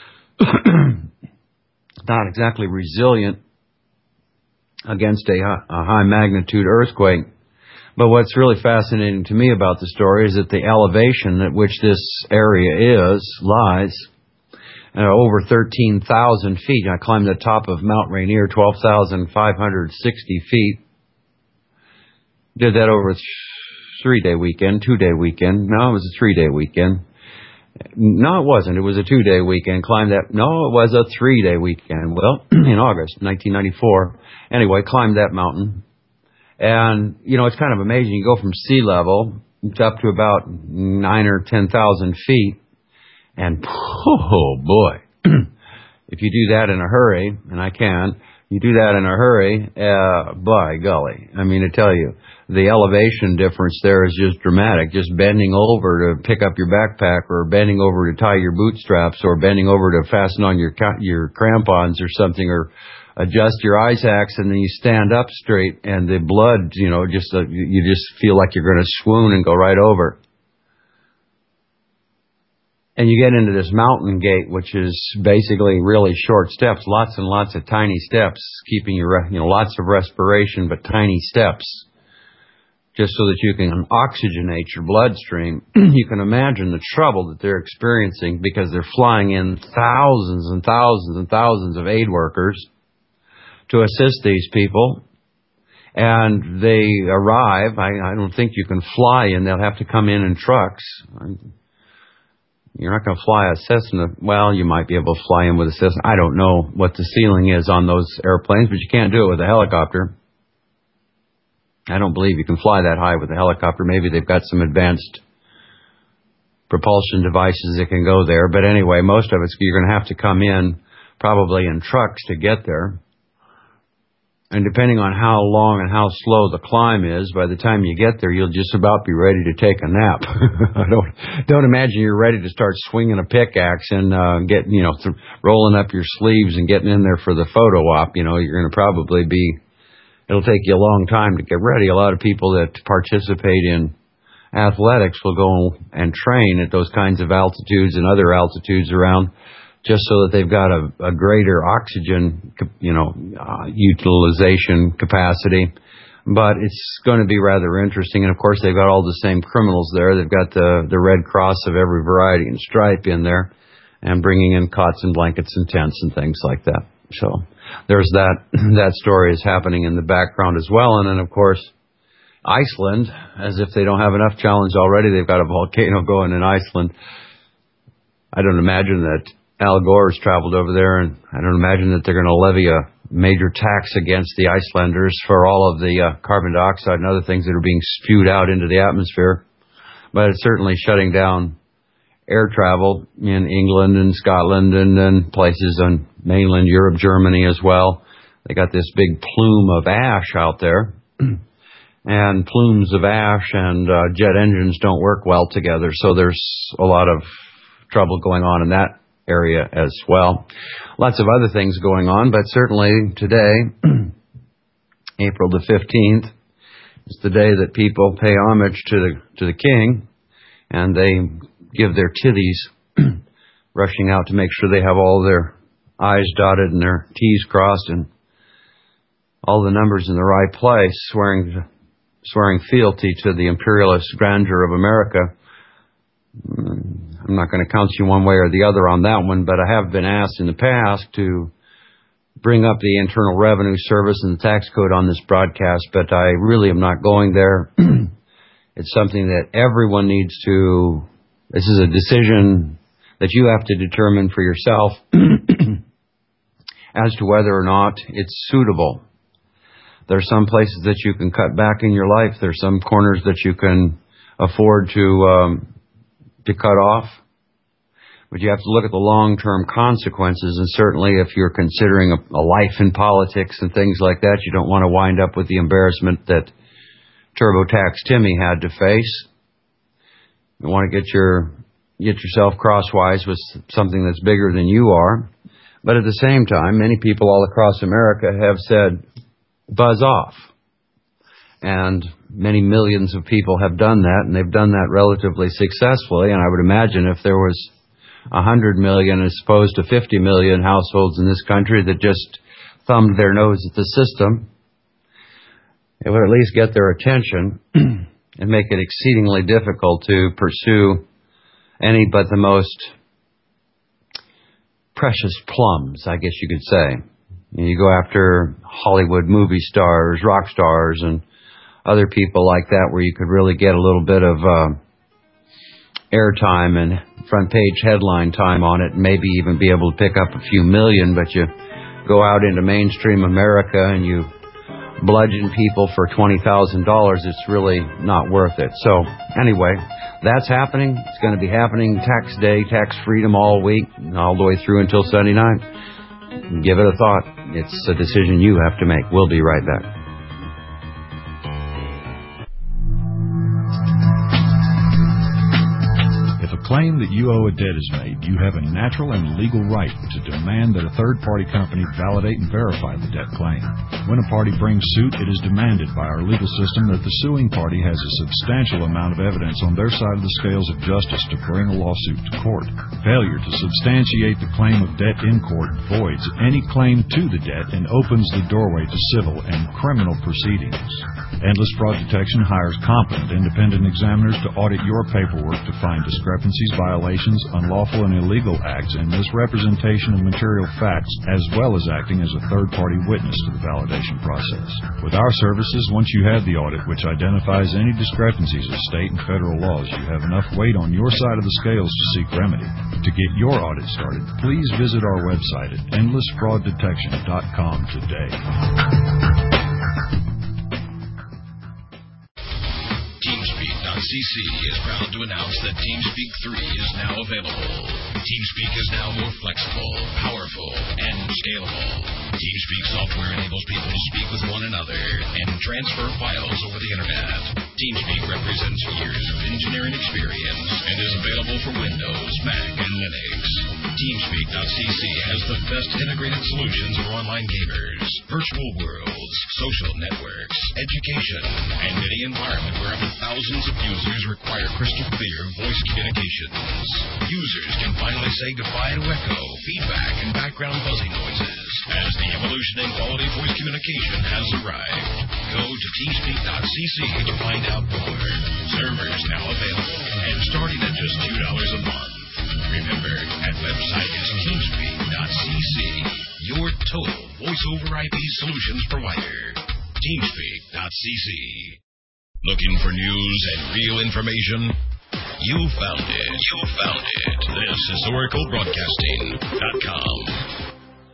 Not exactly resilient against a, a high magnitude earthquake. But what's really fascinating to me about the story is that the elevation at which this area is, lies, uh, over thirteen thousand feet. I climbed the top of Mount Rainier, twelve thousand five hundred sixty feet. Did that over a three-day weekend, two-day weekend. No, it was a three-day weekend. No, it wasn't. It was a two-day weekend. Climbed that. No, it was a three-day weekend. Well, in August nineteen ninety-four. Anyway, climbed that mountain. And, you know, it's kind of amazing. You go from sea level up to about nine or ten thousand feet. And, oh, boy, if you do that in a hurry, and I can, you do that in a hurry, uh, by golly. I mean, to tell you, the elevation difference there is just dramatic. Just bending over to pick up your backpack or bending over to tie your bootstraps or bending over to fasten on your your crampons or something or adjust your ice axe, and then you stand up straight and the blood, you know, just uh, you just feel like you're going to swoon and go right over. And you get into this mountain gate, which is basically really short steps, lots and lots of tiny steps, keeping your, you know, lots of respiration, but tiny steps, just so that you can oxygenate your bloodstream. You can imagine the trouble that they're experiencing because they're flying in thousands and thousands and thousands of aid workers to assist these people. And they arrive. I, I don't think you can fly in. They'll have to come in in trucks. You're not going to fly a Cessna. Well, you might be able to fly in with a Cessna. I don't know what the ceiling is on those airplanes, but you can't do it with a helicopter. I don't believe you can fly that high with a helicopter. Maybe they've got some advanced propulsion devices that can go there. But anyway, most of it's you're going to have to come in probably in trucks to get there. And depending on how long and how slow the climb is, by the time you get there, you'll just about be ready to take a nap. I don't don't imagine you're ready to start swinging a pickaxe and uh, getting, you know, th- rolling up your sleeves and getting in there for the photo op. You know, you're going to probably be, it'll take you a long time to get ready. A lot of people that participate in athletics will go and train at those kinds of altitudes and other altitudes around, just so that they've got a, a greater oxygen, you know, uh, utilization capacity. But it's going to be rather interesting. And, of course, they've got all the same criminals there. They've got the, the Red Cross of every variety and stripe in there, and bringing in cots and blankets and tents and things like that. So there's that. That story is happening in the background as well. And then, of course, Iceland, as if they don't have enough challenge already, they've got a volcano going in Iceland. I don't imagine that Al Gore's traveled over there, and I don't imagine that they're going to levy a major tax against the Icelanders for all of the uh, carbon dioxide and other things that are being spewed out into the atmosphere. But it's certainly shutting down air travel in England and Scotland and then places on mainland Europe, Germany as well. They got this big plume of ash out there. And plumes of ash and uh, jet engines don't work well together, so there's a lot of trouble going on in that area as well. Lots of other things going on, but certainly today, April the fifteenth, is the day that people pay homage to the to the king, and they give their titties, rushing out to make sure they have all their I's dotted and their T's crossed and all the numbers in the right place, swearing swearing fealty to the imperialist grandeur of America. I'm not going to counsel you one way or the other on that one, but I have been asked in the past to bring up the Internal Revenue Service and the tax code on this broadcast, but I really am not going there. It's something that everyone needs to, this is a decision that you have to determine for yourself as to whether or not it's suitable. There are some places that you can cut back in your life. There are some corners that you can afford to um, to cut off. But you have to look at the long-term consequences, and certainly if you're considering a, a life in politics and things like that, you don't want to wind up with the embarrassment that TurboTax Timmy had to face. You want to get your get yourself crosswise with something that's bigger than you are. But at the same time, many people all across America have said, buzz off. And many millions of people have done that, and they've done that relatively successfully. And I would imagine if there was one hundred million as opposed to fifty million households in this country that just thumbed their nose at the system, it would at least get their attention and make it exceedingly difficult to pursue any but the most precious plums, I guess you could say. You go after Hollywood movie stars, rock stars, and other people like that where you could really get a little bit of uh, airtime and front page headline time on it, and maybe even be able to pick up a few million, but you go out into mainstream America and you bludgeon people for twenty thousand dollars, it's really not worth it. So anyway, that's happening. It's going to be happening tax day, tax freedom all week, all the way through until Sunday night. Give it a thought. It's a decision you have to make. We'll be right back. If a claim that you owe a debt is made, you have a natural and legal right to demand that a third-party company validate and verify the debt claim. When a party brings suit, it is demanded by our legal system that the suing party has a substantial amount of evidence on their side of the scales of justice to bring a lawsuit to court. Failure to substantiate the claim of debt in court voids any claim to the debt and opens the doorway to civil and criminal proceedings. Endless Fraud Detection hires competent independent examiners to audit your paperwork to find discrepancies, violations, unlawful and illegal acts, and misrepresentation of material facts, as well as acting as a third-party witness to the validation process. With our services, once you have the audit, which identifies any discrepancies of state and federal laws, you have enough weight on your side of the scales to seek remedy. To get your audit started, please visit our website at endless fraud detection dot com today. C C is proud to announce that TeamSpeak three is now available. TeamSpeak is now more flexible, powerful, and scalable. TeamSpeak software enables people to speak with one another and transfer files over the internet. TeamSpeak represents years of engineering experience and is available for Windows, Mac, and Linux. TeamSpeak dot c c has the best integrated solutions for online gamers, virtual worlds, social networks, education, and any environment where up to thousands of users require crystal clear voice communications. Users can finally say goodbye to echo, feedback, and background buzzing noises as the evolution in quality voice communication has arrived. Go to TeamSpeak dot c c to find out more. Servers now available and starting at just two dollars a month. Remember, that website is TeamSpeak dot c c, your total voice-over I P solutions provider. TeamSpeak dot c c. Looking for news and real information? You found it. You found it. This is Oracle Broadcasting dot com.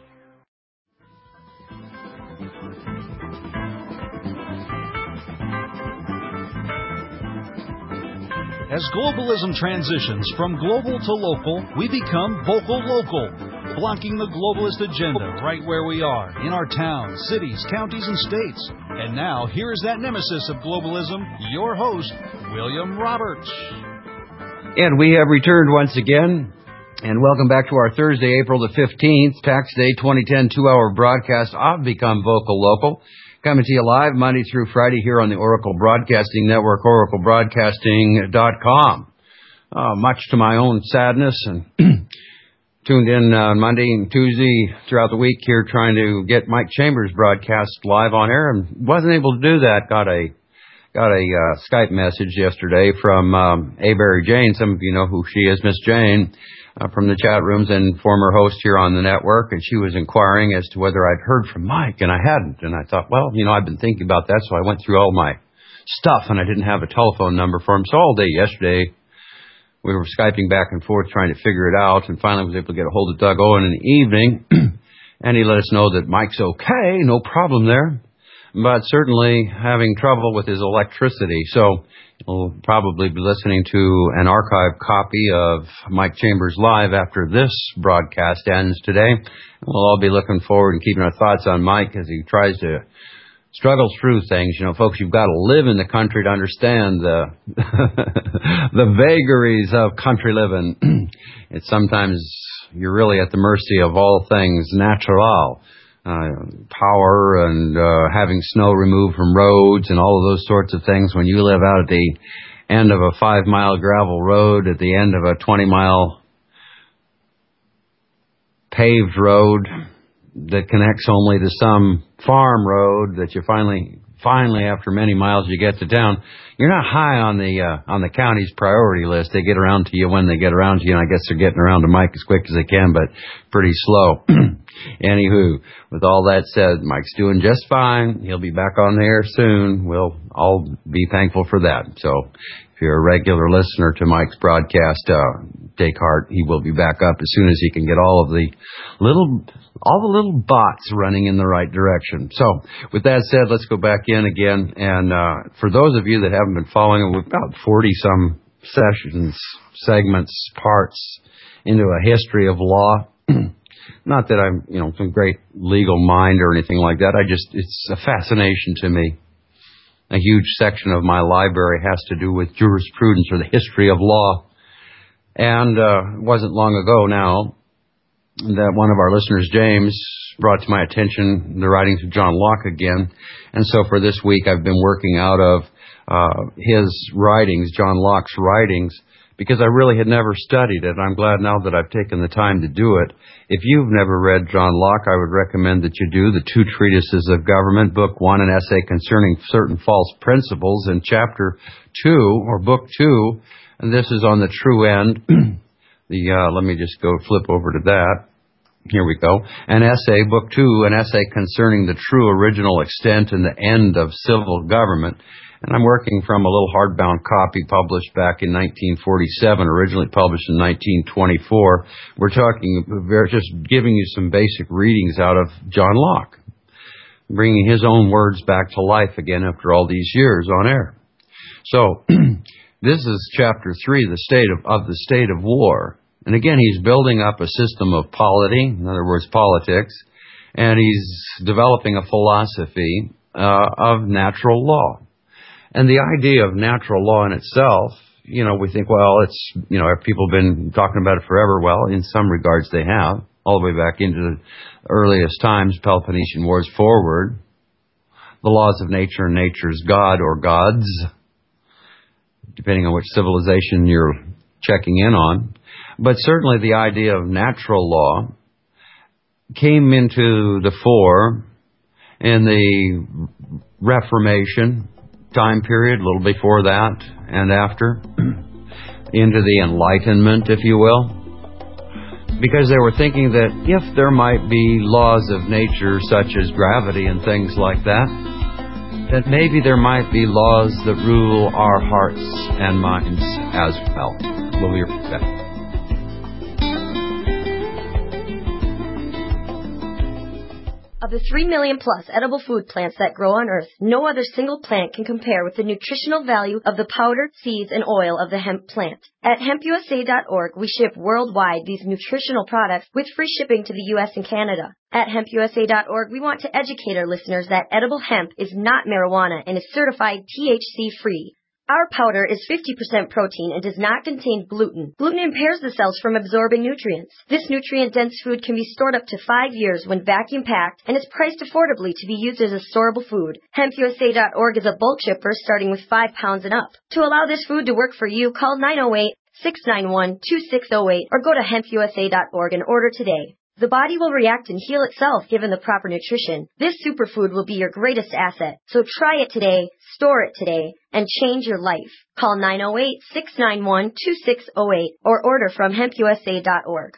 As globalism transitions from global to local, we become vocal local, blocking the globalist agenda right where we are, in our towns, cities, counties, and states. And now, here is that nemesis of globalism, your host, William Roberts. And we have returned once again, and welcome back to our Thursday, April the fifteenth, Tax Day twenty ten two-hour broadcast of Become Vocal Local. Coming to you live Monday through Friday here on the Oracle Broadcasting Network, Oracle Broadcasting dot com. Uh, much to my own sadness, and tuned in uh, Monday and Tuesday throughout the week here trying to get Mike Chambers' broadcast live on air, and wasn't able to do that. Got a got a uh, Skype message yesterday from um, Aberry Jane. Some of you know who she is, Miss Jane. Uh, from the chat rooms and former host here on the network, and she was inquiring as to whether I'd heard from Mike, and I hadn't. And I thought, well, you know, I've been thinking about that, so I went through all my stuff, and I didn't have a telephone number for him. So all day yesterday, we were Skyping back and forth trying to figure it out, and finally was able to get a hold of Doug Owen in the evening, and he let us know that Mike's okay, no problem there, but certainly having trouble with his electricity. So we'll probably be listening to an archived copy of Mike Chambers Live after this broadcast ends today. We'll all be looking forward and keeping our thoughts on Mike as he tries to struggle through things. You know, folks, you've got to live in the country to understand the the vagaries of country living. It's sometimes you're really at the mercy of all things natural. Uh, power and uh, having snow removed from roads and all of those sorts of things. When you live out at the end of a five-mile gravel road, at the end of a twenty-mile paved road that connects only to some farm road that you finally, finally, after many miles, you get to town, you're not high on the uh, on the county's priority list. They get around to you when they get around to you, and I guess they're getting around to Mike as quick as they can, but pretty slow. Anywho, with all that said, Mike's doing just fine. He'll be back on the air soon. We'll all be thankful for that. So if you're a regular listener to Mike's broadcast, uh, take heart. He will be back up as soon as he can get all of the little, all the little bots running in the right direction. So with that said, let's go back in again. And uh, for those of you that haven't been following, we've about forty some sessions, segments, parts into a history of law. Not that I'm, you know, some great legal mind or anything like that. I just, it's a fascination to me. A huge section of my library has to do with jurisprudence or the history of law. And uh, it wasn't long ago now that one of our listeners, James, brought to my attention the writings of John Locke again. And so for this week, I've been working out of uh, his writings, John Locke's writings, because I really had never studied it. I'm glad now that I've taken the time to do it. If you've never read John Locke, I would recommend that you do the Two Treatises of Government, Book One, an essay concerning certain false principles, and Chapter Two, or Book Two, and this is on the true end. the uh, let me just go flip over to that. Here we go. An essay, Book Two, an essay concerning the true original extent and the end of civil government. And I'm working from a little hardbound copy published back in nineteen forty-seven, originally published in nineteen twenty-four. We're talking, we're just giving you some basic readings out of John Locke, bringing his own words back to life again after all these years on air. So, this is chapter three, the state of, of the state of war. And again, he's building up a system of polity, in other words, politics, and he's developing a philosophy uh, of natural law. And the idea of natural law in itself, you know, we think, well, it's, you know, people have been talking about it forever. Well, in some regards they have, all the way back into the earliest times, Peloponnesian Wars forward. The laws of nature and nature's God or gods, depending on which civilization you're checking in on. But certainly the idea of natural law came into the fore in the Reformation time period, a little before that and after, into the Enlightenment, if you will, because they were thinking that if there might be laws of nature such as gravity and things like that, that maybe there might be laws that rule our hearts and minds as well. We'll be right back. Of the three million plus edible food plants that grow on Earth, no other single plant can compare with the nutritional value of the powdered seeds and oil of the hemp plant. At hemp U S A dot org, we ship worldwide these nutritional products with free shipping to the U S and Canada. At hemp U S A dot org, we want to educate our listeners that edible hemp is not marijuana and is certified T H C-free. Our powder is fifty percent protein and does not contain gluten. Gluten impairs the cells from absorbing nutrients. This nutrient-dense food can be stored up to five years when vacuum-packed and is priced affordably to be used as a storable food. hemp U S A dot org is a bulk shipper starting with five pounds and up. To allow this food to work for you, call nine oh eight, six nine one, two six oh eight or go to hemp U S A dot org and order today. The body will react and heal itself given the proper nutrition. This superfood will be your greatest asset. So try it today, store it today, and change your life. Call nine oh eight, six nine one, two six oh eight or order from hemp U S A dot org.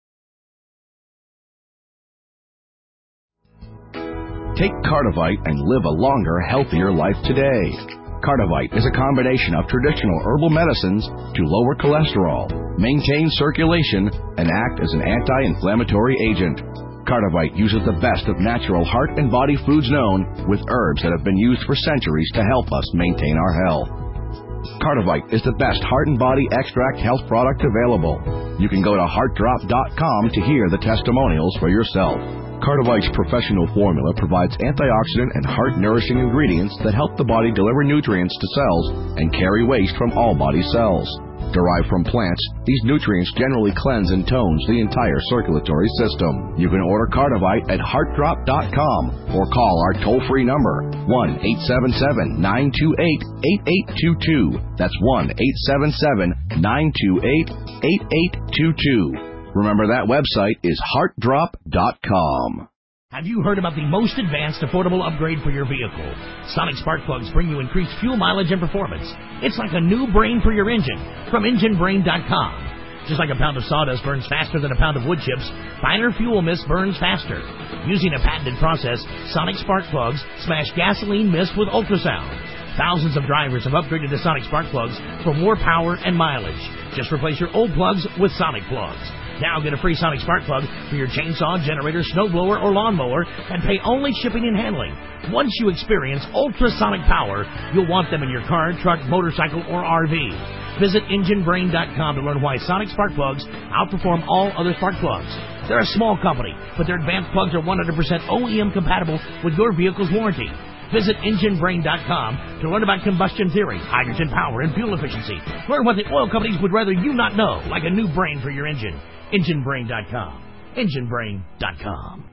Take Cardivite and live a longer, healthier life today. Cardivite is a combination of traditional herbal medicines to lower cholesterol, maintain circulation, and act as an anti-inflammatory agent. Cardivite uses the best of natural heart and body foods known, with herbs that have been used for centuries to help us maintain our health. Cardivite is the best heart and body extract health product available. You can go to heart drop dot com to hear the testimonials for yourself. Cardivite's professional formula provides antioxidant and heart-nourishing ingredients that help the body deliver nutrients to cells and carry waste from all body cells. Derived from plants, these nutrients generally cleanse and tones the entire circulatory system. You can order Cardivite at heart drop dot com or call our toll-free number, one eight seven seven, nine two eight, eight eight two two. That's one eight seven seven, nine two eight, eight eight two two. Remember, that website is heart drop dot com. Have you heard about the most advanced affordable upgrade for your vehicle? Sonic Spark Plugs bring you increased fuel mileage and performance. It's like a new brain for your engine from engine brain dot com. Just like a pound of sawdust burns faster than a pound of wood chips, finer fuel mist burns faster. Using a patented process, Sonic Spark Plugs smash gasoline mist with ultrasound. Thousands of drivers have upgraded to Sonic Spark Plugs for more power and mileage. Just replace your old plugs with Sonic Plugs. Now get a free Sonic Spark Plug for your chainsaw, generator, snowblower, or lawnmower and pay only shipping and handling. Once you experience ultrasonic power, you'll want them in your car, truck, motorcycle, or R V. Visit engine brain dot com to learn why Sonic Spark Plugs outperform all other spark plugs. They're a small company, but their advanced plugs are one hundred percent O E M compatible with your vehicle's warranty. Visit engine brain dot com to learn about combustion theory, hydrogen power, and fuel efficiency. Learn what the oil companies would rather you not know, like a new brain for your engine. engine brain dot com. engine brain dot com.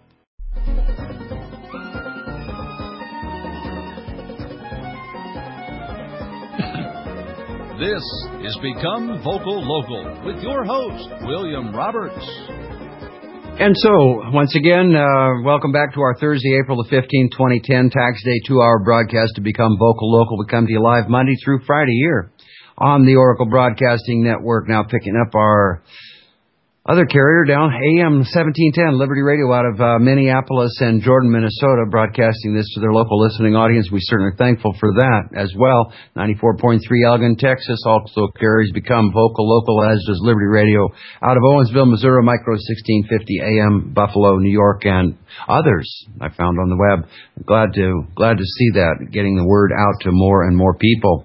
This is Become Vocal Local with your host, William Roberts. And so, once again, uh, welcome back to our Thursday, April the fifteenth, twenty ten, Tax Day two-hour broadcast to Become Vocal Local. We come to you live Monday through Friday here on the Oracle Broadcasting Network. Now picking up our other carrier down, A M seventeen ten, Liberty Radio out of uh, Minneapolis and Jordan, Minnesota, broadcasting this to their local listening audience. We're certainly thankful for that as well. ninety-four point three Elgin, Texas, also carries Become Vocal Local, as does Liberty Radio out of Owensville, Missouri, Micro sixteen fifty A M, Buffalo, New York, and others I found on the web. Glad to glad to see that, getting the word out to more and more people.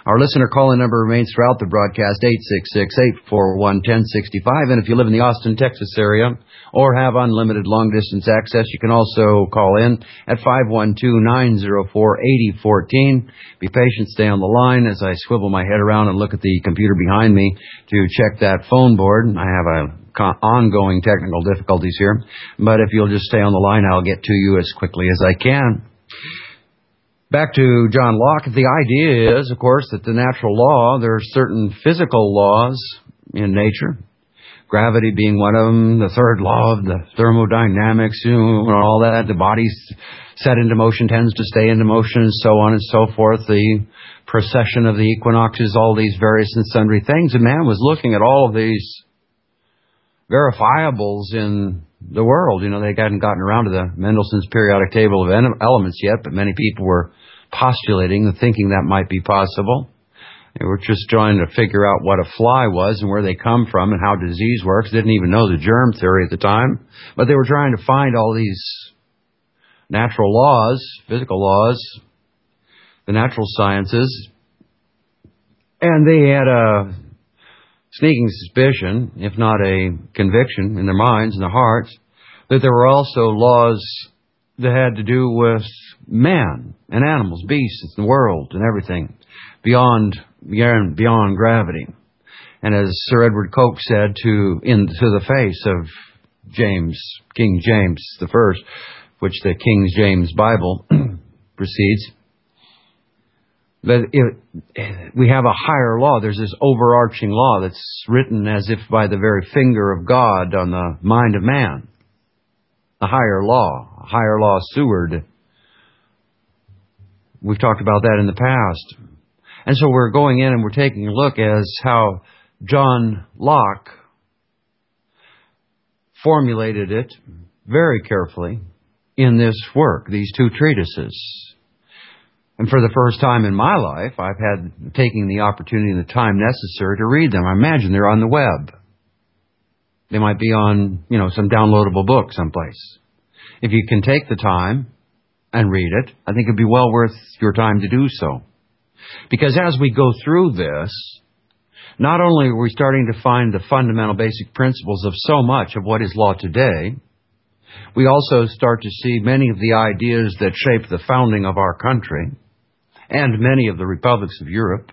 Our listener call-in number remains throughout the broadcast, eight six six, eight four one, one zero six five. And if you live in the Austin, Texas area or have unlimited long-distance access, you can also call in at five one two, nine zero four, eight zero one four. Be patient, stay on the line as I swivel my head around and look at the computer behind me to check that phone board. I have a ongoing technical difficulties here, but if you'll just stay on the line, I'll get to you as quickly as I can. Back to John Locke, the idea is, of course, that the natural law, there are certain physical laws in nature, gravity being one of them, the third law of the thermodynamics, you know, all that, the body's set into motion tends to stay into motion, and so on and so forth, the precession of the equinoxes, all these various and sundry things, and man was looking at all of these verifiables in the world. You know, they hadn't gotten around to the Mendelssohn's periodic table of elements yet, but many people were postulating and thinking that might be possible. They were just trying to figure out what a fly was and where they come from and how disease works. Didn't even know the germ theory at the time, but they were trying to find all these natural laws, physical laws, the natural sciences, and they had a sneaking suspicion, if not a conviction in their minds and their hearts, that there were also laws that had to do with man and animals, beasts, the world and everything beyond beyond, beyond gravity. And as Sir Edward Coke said to into the face of James, King James the First, which the King James Bible precedes, that it, we have a higher law. There's this overarching law that's written as if by the very finger of God on the mind of man. A higher law, a higher law steward. We've talked about that in the past. And so we're going in and we're taking a look as how John Locke formulated it very carefully in this work, these two treatises. And for the first time in my life, I've had taking the opportunity and the time necessary to read them. I imagine they're on the web. They might be on, you know, some downloadable book someplace. If you can take the time and read it, I think it'd be well worth your time to do so. Because as we go through this, not only are we starting to find the fundamental basic principles of so much of what is law today, we also start to see many of the ideas that shaped the founding of our country and many of the republics of Europe,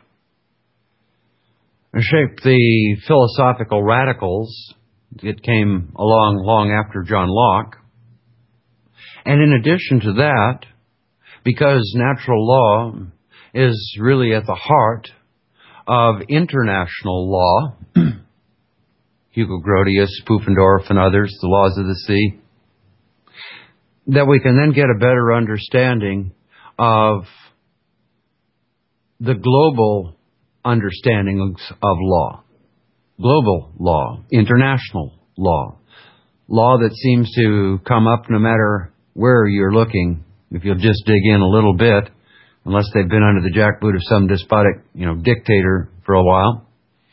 shaped the philosophical radicals that came along long after John Locke. And in addition to that, because natural law is really at the heart of international law, Hugo Grotius, Pufendorf, and others, the laws of the sea, that we can then get a better understanding of the global understandings of law. Global law, international law. Law that seems to come up no matter where you're looking, if you'll just dig in a little bit, unless they've been under the jackboot of some despotic, you know, dictator for a while,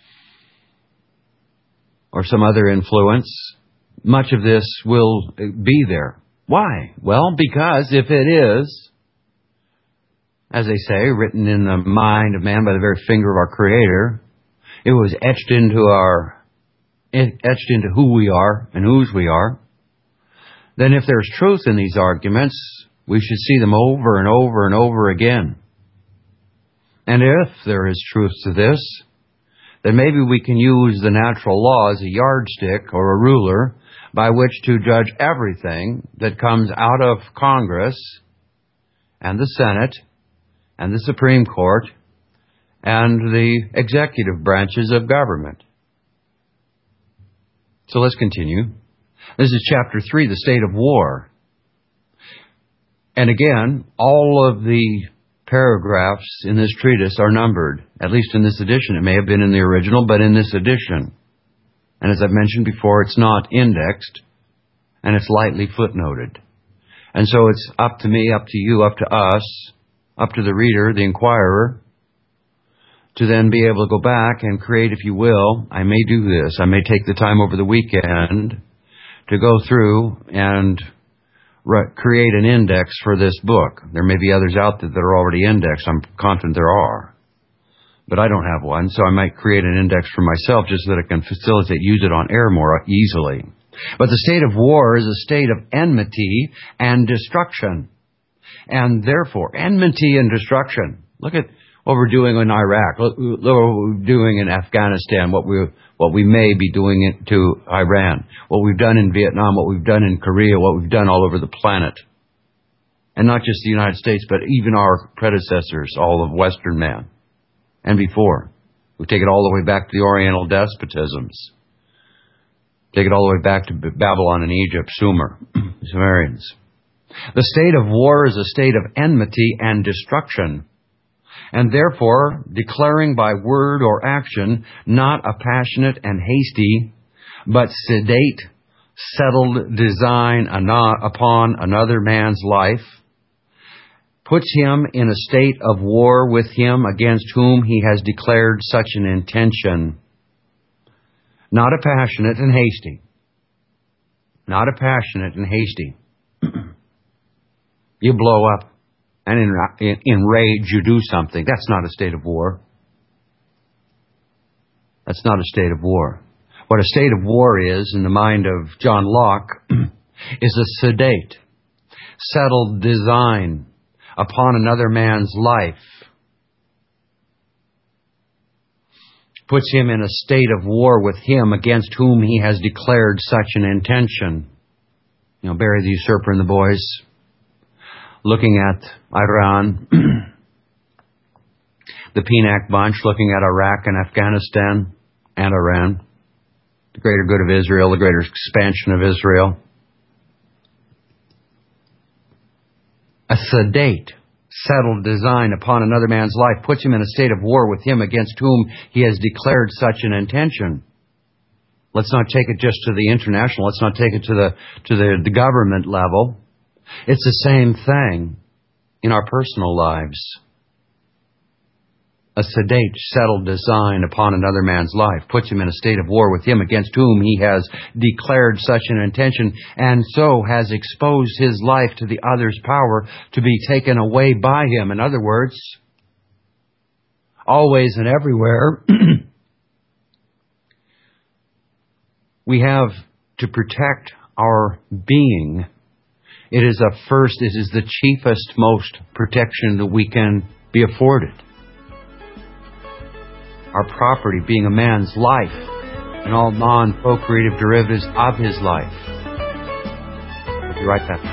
or some other influence. Much of this will be there. Why? Well, because if it is, as they say, written in the mind of man by the very finger of our Creator, it was etched into our, etched into who we are and whose we are, then if there's truth in these arguments, we should see them over and over and over again. And if there is truth to this, then maybe we can use the natural law as a yardstick or a ruler by which to judge everything that comes out of Congress and the Senate and the Supreme Court and the executive branches of government. So let's continue. This is chapter three, the state of war. And again, all of the paragraphs in this treatise are numbered, at least in this edition. It may have been in the original, but in this edition. And as I've mentioned before, it's not indexed, and it's lightly footnoted. And so it's up to me, up to you, up to us, up to the reader, the inquirer, to then be able to go back and create, if you will, I may do this. I may take the time over the weekend to go through and re- create an index for this book. There may be others out there that are already indexed. I'm confident there are. but I don't have one, so I might create an index for myself just so that I can facilitate, use it on air more easily. But the state of war is a state of enmity and destruction. And therefore, enmity and destruction. Look at what we're doing in Iraq. Look, look what we're doing in Afghanistan, what we what we may be doing it to Iran, what we've done in Vietnam, what we've done in Korea, what we've done all over the planet. And not just the United States, but even our predecessors, all of Western man, and before. We take it all the way back to the Oriental despotisms. Take it all the way back to Babylon and Egypt, Sumer, Sumerians. The state of war is a state of enmity and destruction, and therefore declaring by word or action not a passionate and hasty, but sedate, settled design upon another man's life, puts him in a state of war with him against whom he has declared such an intention. Not a passionate and hasty. Not a passionate and hasty. You blow up, and in, in, in rage you do something. That's not a state of war. That's not a state of war. What a state of war is, in the mind of John Locke, is a sedate, settled design upon another man's life. Puts him in a state of war with him against whom he has declared such an intention. You know, Barry the Usurper and the boys, looking at Iran, the Penac Bunch, looking at Iraq and Afghanistan and Iran, the greater good of Israel, the greater expansion of Israel. A sedate, settled design upon another man's life puts him in a state of war with him against whom he has declared such an intention. Let's not take it just to the international. Let's not take it to the to the, the government level. It's the same thing in our personal lives. A sedate, settled design upon another man's life puts him in a state of war with him against whom he has declared such an intention, and so has exposed his life to the other's power to be taken away by him. In other words, always and everywhere, we have to protect our being. It is a first, it is the chiefest, most protection that we can be afforded. Our property being a man's life and all non-procreative derivatives of his life. I'll be right back.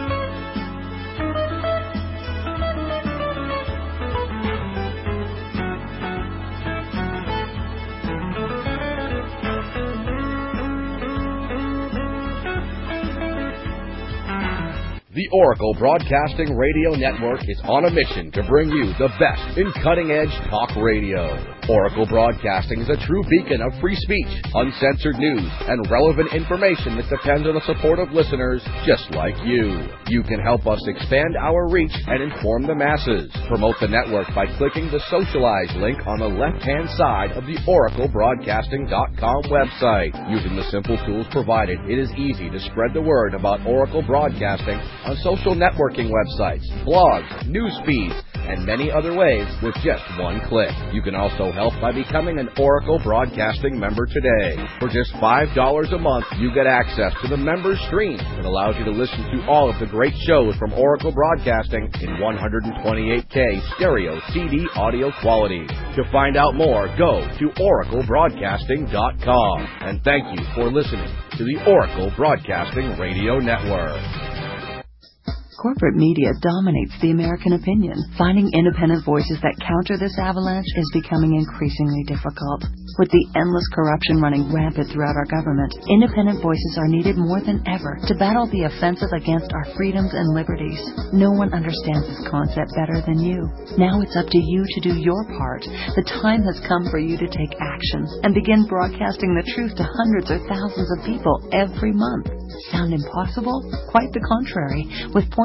The Oracle Broadcasting Radio Network is on a mission to bring you the best in cutting-edge talk radio. Oracle Broadcasting is a true beacon of free speech, uncensored news, and relevant information that depends on the support of listeners just like you. You can help us expand our reach and inform the masses. Promote the network by clicking the Socialize link on the left-hand side of the oracle broadcasting dot com website. Using the simple tools provided, it is easy to spread the word about Oracle Broadcasting on social networking websites, blogs, news feeds, and many other ways with just one click. You can also help by becoming an Oracle Broadcasting member today. For just five dollars a month, you get access to the member stream that allows you to listen to all of the great shows from Oracle Broadcasting in one twenty-eight K stereo C D audio quality. To find out more, go to oracle broadcasting dot com. And thank you for listening to the Oracle Broadcasting Radio Network. Corporate media dominates the American opinion. Finding independent voices that counter this avalanche is becoming increasingly difficult. With the endless corruption running rampant throughout our government, independent voices are needed more than ever to battle the offensive against our freedoms and liberties. No one understands this concept better than you. Now it's up to you to do your part. The time has come for you to take action and begin broadcasting the truth to hundreds or thousands of people every month. Sound impossible? Quite the contrary. With point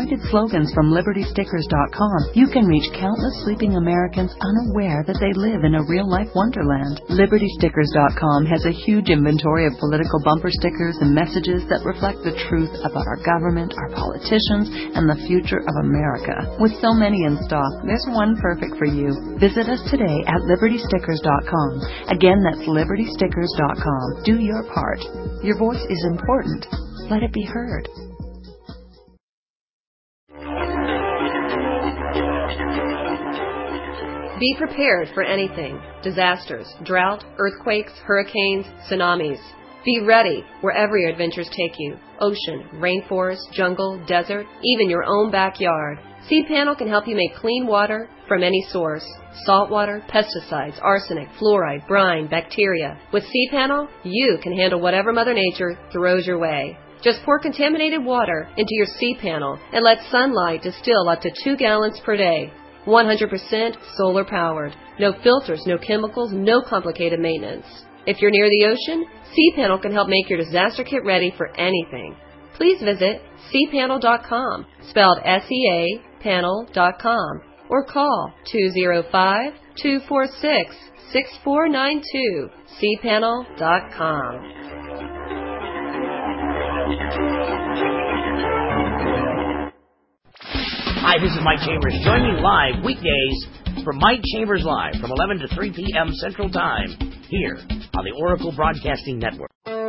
pointed slogans from Liberty Stickers dot com, you can reach countless sleeping Americans unaware that they live in a real-life wonderland. Liberty Stickers dot com has a huge inventory of political bumper stickers and messages that reflect the truth about our government, our politicians, and the future of America. With so many in stock, there's one perfect for you. Visit us today at Liberty Stickers dot com. Again, that's Liberty Stickers dot com. Do your part. Your voice is important. Let it be heard. Be prepared for anything. Disasters, drought, earthquakes, hurricanes, tsunamis. Be ready wherever your adventures take you. Ocean, rainforest, jungle, desert, even your own backyard. cPanel can help you make clean water from any source. Salt water, pesticides, arsenic, fluoride, brine, bacteria. With cPanel, you can handle whatever Mother Nature throws your way. Just pour contaminated water into your cPanel and let sunlight distill up to two gallons per day. one hundred percent solar powered. No filters, no chemicals, no complicated maintenance. If you're near the ocean, cPanel can help make your disaster kit ready for anything. Please visit c panel dot com, spelled S E A panel dot com, or call two oh five, two four six, six four nine two, c panel dot com. Hi, this is Mike Chambers. Join me live weekdays for Mike Chambers Live from eleven to three p.m. Central Time here on the Oracle Broadcasting Network.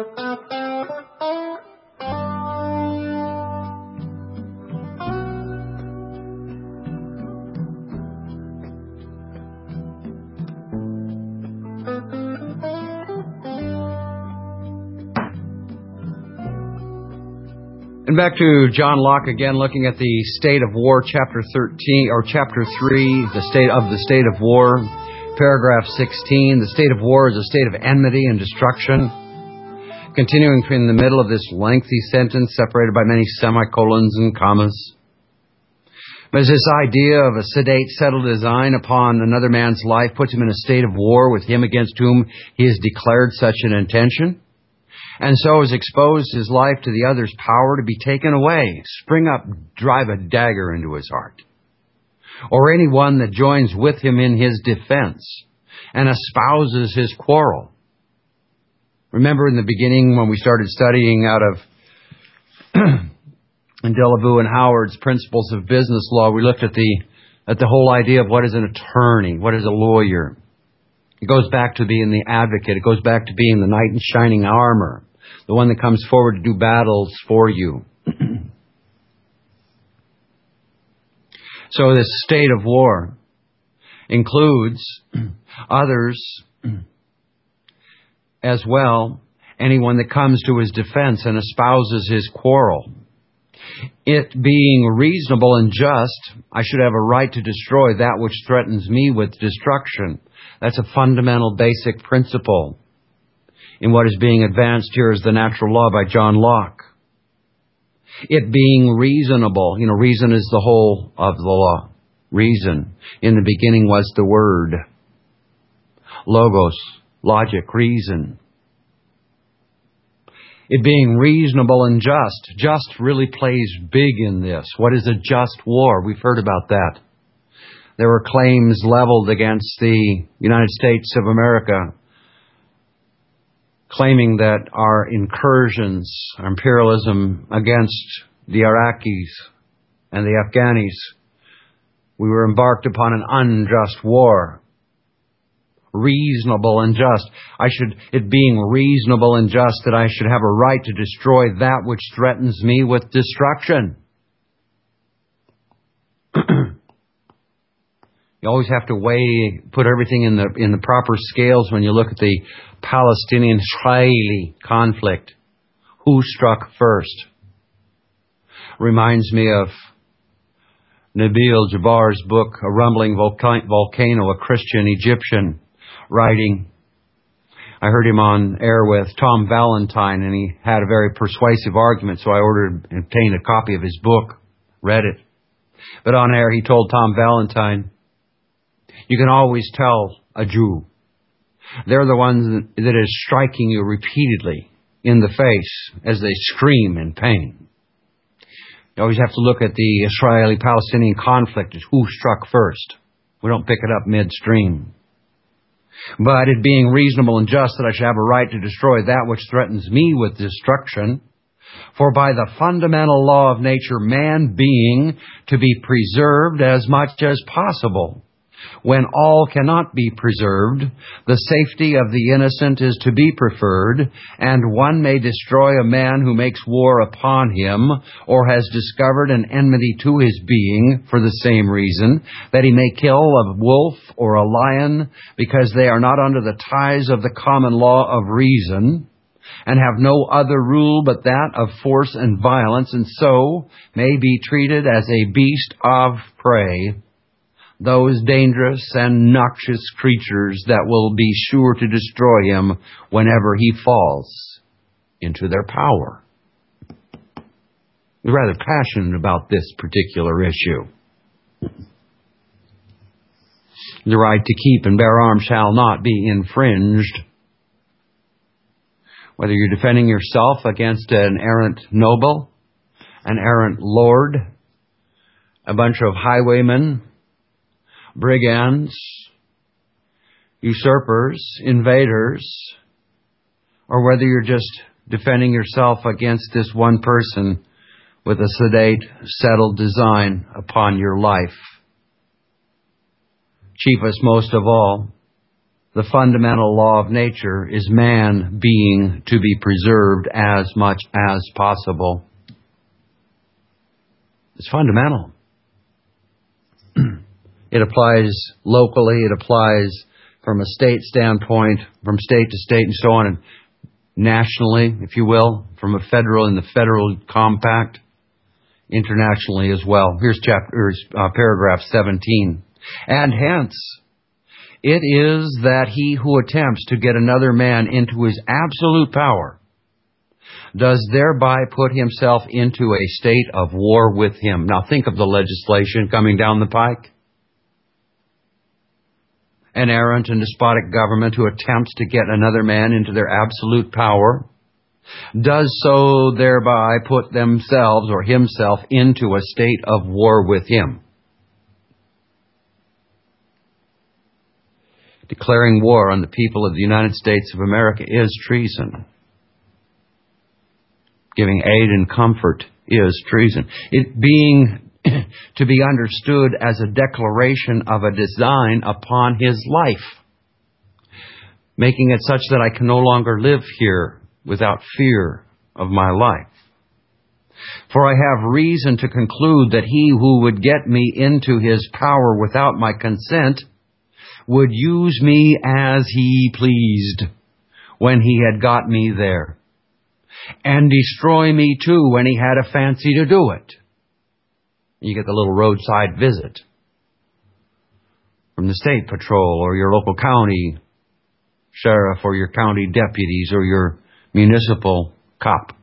And back to John Locke again, looking at the State of War, Chapter thirteen, or Chapter three, the state of the State of War, Paragraph sixteen. The state of war is a state of enmity and destruction. Continuing in the middle of this lengthy sentence, separated by many semicolons and commas. But this idea of a sedate, settled design upon another man's life puts him in a state of war with him against whom he has declared such an intention, and so has exposed his life to the other's power to be taken away, spring up, drive a dagger into his heart. Or anyone that joins with him in his defense and espouses his quarrel. Remember in the beginning when we started studying out of Delevaux and Howard's Principles of Business Law, we looked at the at the whole idea of what is an attorney, what is a lawyer. It goes back to being the advocate. It goes back to being the knight in shining armor, the one that comes forward to do battles for you. So this state of war includes others as well, anyone that comes to his defense and espouses his quarrel. It being reasonable and just, I should have a right to destroy that which threatens me with destruction. That's a fundamental basic principle in what is being advanced here as the natural law by John Locke. It being reasonable, you know, reason is the whole of the law. Reason. In the beginning was the Word. Logos, logic, reason. It being reasonable and just. Just really plays big in this. What is a just war? We've heard about that. There were claims leveled against the United States of America, claiming that our incursions, our imperialism against the Iraqis and the Afghanis, we were embarked upon an unjust war. Reasonable and just. I should, it being reasonable and just that I should have a right to destroy that which threatens me with destruction. You always have to weigh, put everything in the in the proper scales when you look at the Palestinian-Israeli conflict. Who struck first? Reminds me of Nabil Jabbar's book, A Rumbling Volcano, a Christian Egyptian, writing. I heard him on air with Tom Valentine, and he had a very persuasive argument, so I ordered and obtained a copy of his book, read it. But on air, he told Tom Valentine, you can always tell a Jew. They're the ones that is striking you repeatedly in the face as they scream in pain. You always have to look at the Israeli-Palestinian conflict as who struck first. We don't pick it up midstream. But it being reasonable and just that I should have a right to destroy that which threatens me with destruction, for by the fundamental law of nature, man being to be preserved as much as possible. When all cannot be preserved, the safety of the innocent is to be preferred, and one may destroy a man who makes war upon him, or has discovered an enmity to his being for the same reason, that he may kill a wolf or a lion, because they are not under the ties of the common law of reason, and have no other rule but that of force and violence, and so may be treated as a beast of prey. Those dangerous and noxious creatures that will be sure to destroy him whenever he falls into their power. We're rather passionate about this particular issue. The right to keep and bear arms shall not be infringed. Whether you're defending yourself against an errant noble, an errant lord, a bunch of highwaymen, brigands, usurpers, invaders, or whether you're just defending yourself against this one person with a sedate, settled design upon your life. Chiefest most of all, the fundamental law of nature is man being to be preserved as much as possible. It's fundamental. It applies locally, it applies from a state standpoint, from state to state and so on, and nationally, if you will, from a federal, in the federal compact, internationally as well. Here's chapter, uh, paragraph seventeen. And hence, it is that he who attempts to get another man into his absolute power does thereby put himself into a state of war with him. Now think of the legislation coming down the pike. An errant and despotic government who attempts to get another man into their absolute power does so thereby put themselves or himself into a state of war with him. Declaring war on the people of the United States of America is treason. Giving aid and comfort is treason. It being to be understood as a declaration of a design upon his life, making it such that I can no longer live here without fear of my life. For I have reason to conclude that he who would get me into his power without my consent would use me as he pleased when he had got me there, and destroy me too when he had a fancy to do it. You get the little roadside visit from the state patrol or your local county sheriff or your county deputies or your municipal cop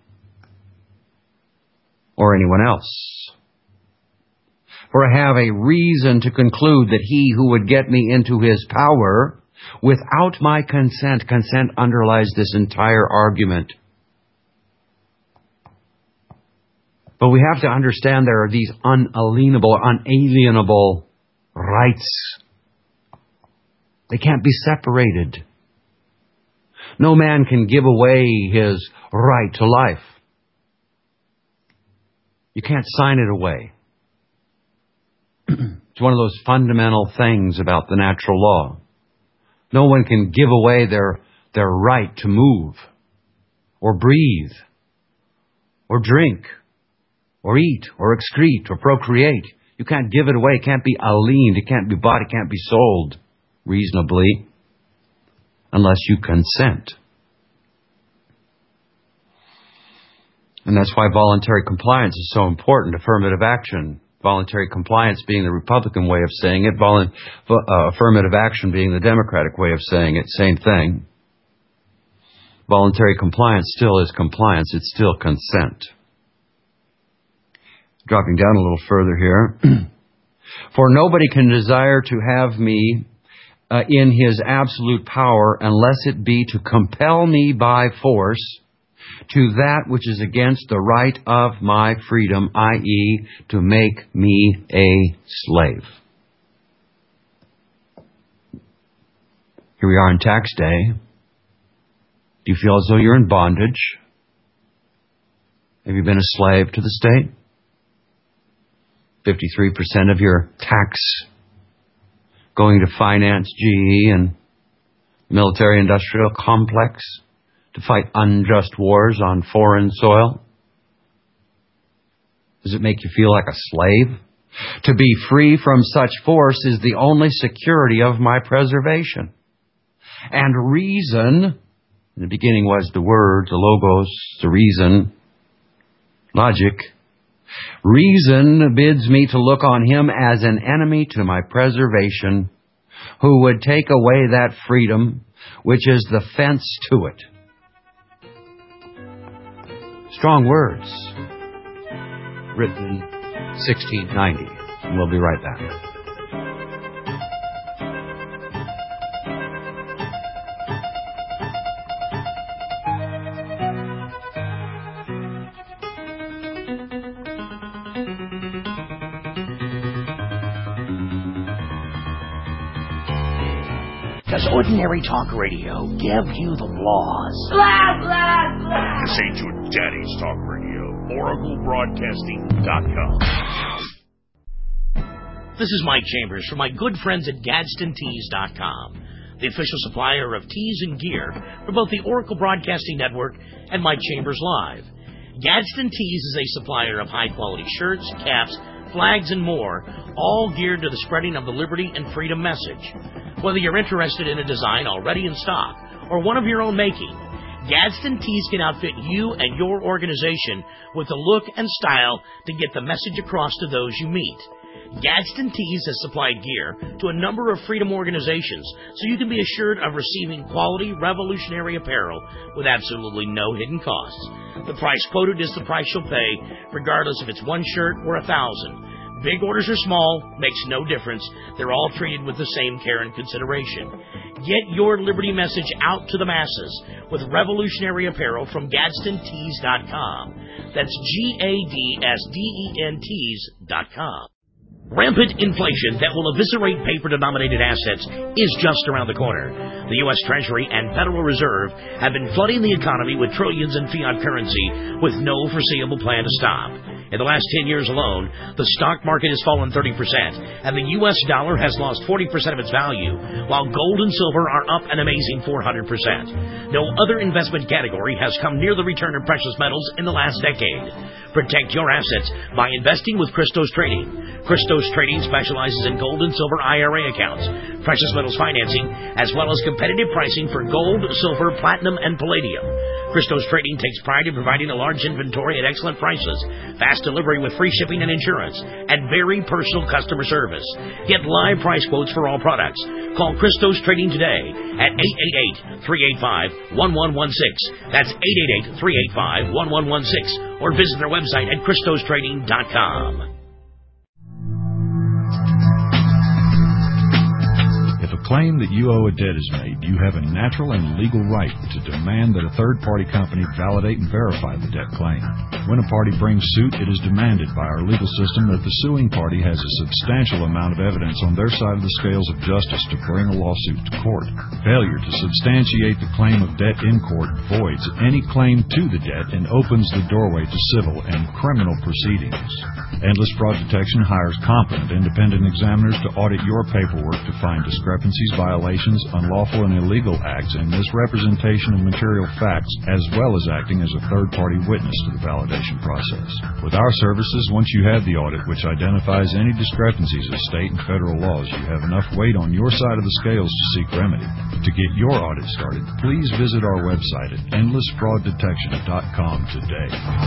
or anyone else. For I have a reason to conclude that he who would get me into his power without my consent, consent underlies this entire argument. But we have to understand there are these unalienable, unalienable rights. They can't be separated. No man can give away his right to life. You can't sign it away. It's one of those fundamental things about the natural law. No one can give away their, their right to move, or breathe, or drink, or eat, or excrete, or procreate. You can't give it away. It can't be aliened. It can't be bought. It can't be sold reasonably unless you consent. And that's why voluntary compliance is so important. Affirmative action. Voluntary compliance being the Republican way of saying it. Volu- uh, affirmative action being the Democratic way of saying it. Same thing. Voluntary compliance still is compliance. It's still consent. Dropping down a little further here. For nobody can desire to have me uh, in his absolute power unless it be to compel me by force to that which is against the right of my freedom, that is, to make me a slave. Here we are on tax day. Do you feel as though you're in bondage? Have you been a slave to the state? fifty-three percent of your tax going to finance G E and military-industrial complex to fight unjust wars on foreign soil? Does it make you feel like a slave? To be free from such force is the only security of my preservation. And reason, in the beginning was the word, the logos, the reason, logic. Reason bids me to look on him as an enemy to my preservation, who would take away that freedom which is the fence to it. Strong words, written in sixteen ninety. And we'll be right back. Does ordinary talk radio give you the laws? Blah, blah, blah. This ain't your daddy's talk radio. Oracle Broadcasting dot com. This is Mike Chambers from my good friends at Gadsden Tees dot com, the official supplier of tees and gear for both the Oracle Broadcasting Network and Mike Chambers Live. Gadsden Tees is a supplier of high-quality shirts, caps, flags, and more, all geared to the spreading of the liberty and freedom message. Whether you're interested in a design already in stock or one of your own making, Gadsden Tees can outfit you and your organization with the look and style to get the message across to those you meet. Gadsden Tees has supplied gear to a number of freedom organizations, so you can be assured of receiving quality, revolutionary apparel with absolutely no hidden costs. The price quoted is the price you'll pay, regardless if it's one shirt or a thousand. Big orders or small, makes no difference. They're all treated with the same care and consideration. Get your liberty message out to the masses with revolutionary apparel from Gadsden Tees dot com. That's G A D S D E N Tees dot com. Rampant inflation that will eviscerate paper-denominated assets is just around the corner. The U S Treasury and Federal Reserve have been flooding the economy with trillions in fiat currency with no foreseeable plan to stop. In the last ten years alone, the stock market has fallen thirty percent, and the U S dollar has lost forty percent of its value, while gold and silver are up an amazing four hundred percent. No other investment category has come near the return of precious metals in the last decade. Protect your assets by investing with Christos Trading. Christos Trading specializes in gold and silver I R A accounts, precious metals financing, as well as competitive pricing for gold, silver, platinum, and palladium. Christos Trading takes pride in providing a large inventory at excellent prices, fast delivery with free shipping and insurance, and very personal customer service. Get live price quotes for all products. Call Christos Trading today at eight eight eight, three eight five, one one one six. That's eight eight eight, three eight five, one one one six. Or visit their website at Christos Trading dot com. If a claim that you owe a debt is made, you have a natural and legal right to demand that a third-party company validate and verify the debt claim. When a party brings suit, it is demanded by our legal system that the suing party has a substantial amount of evidence on their side of the scales of justice to bring a lawsuit to court. Failure to substantiate the claim of debt in court voids any claim to the debt and opens the doorway to civil and criminal proceedings. Endless Fraud Detection hires competent independent examiners to audit your paperwork to find discrepancies, violations, unlawful and illegal acts, and misrepresentation of material facts, as well as acting as a third-party witness to the validation process. With our services, once you have the audit, which identifies any discrepancies of state and federal laws, you have enough weight on your side of the scales to seek remedy. To get your audit started, please visit our website at endless fraud detection dot com today.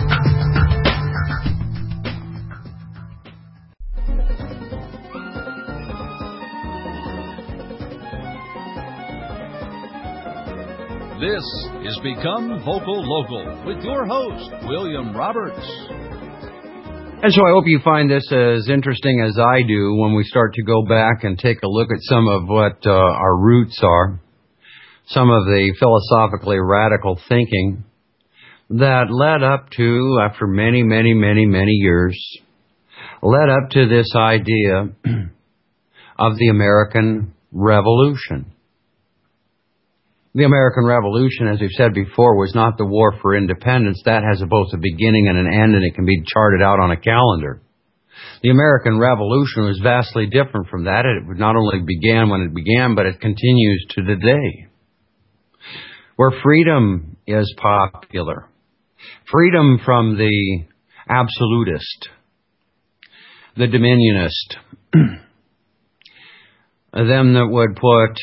This is Become Vocal Local with your host, William Roberts. And so I hope you find this as interesting as I do when we start to go back and take a look at some of what uh, our roots are, some of the philosophically radical thinking that led up to, after many, many, many, many years, led up to this idea of the American Revolution. The American Revolution, as we've said before, was not the war for independence. That has both a beginning and an end, and it can be charted out on a calendar. The American Revolution was vastly different from that. It not only began when it began, but it continues to today. Where freedom is popular. Freedom from the absolutist, the dominionist, them that would put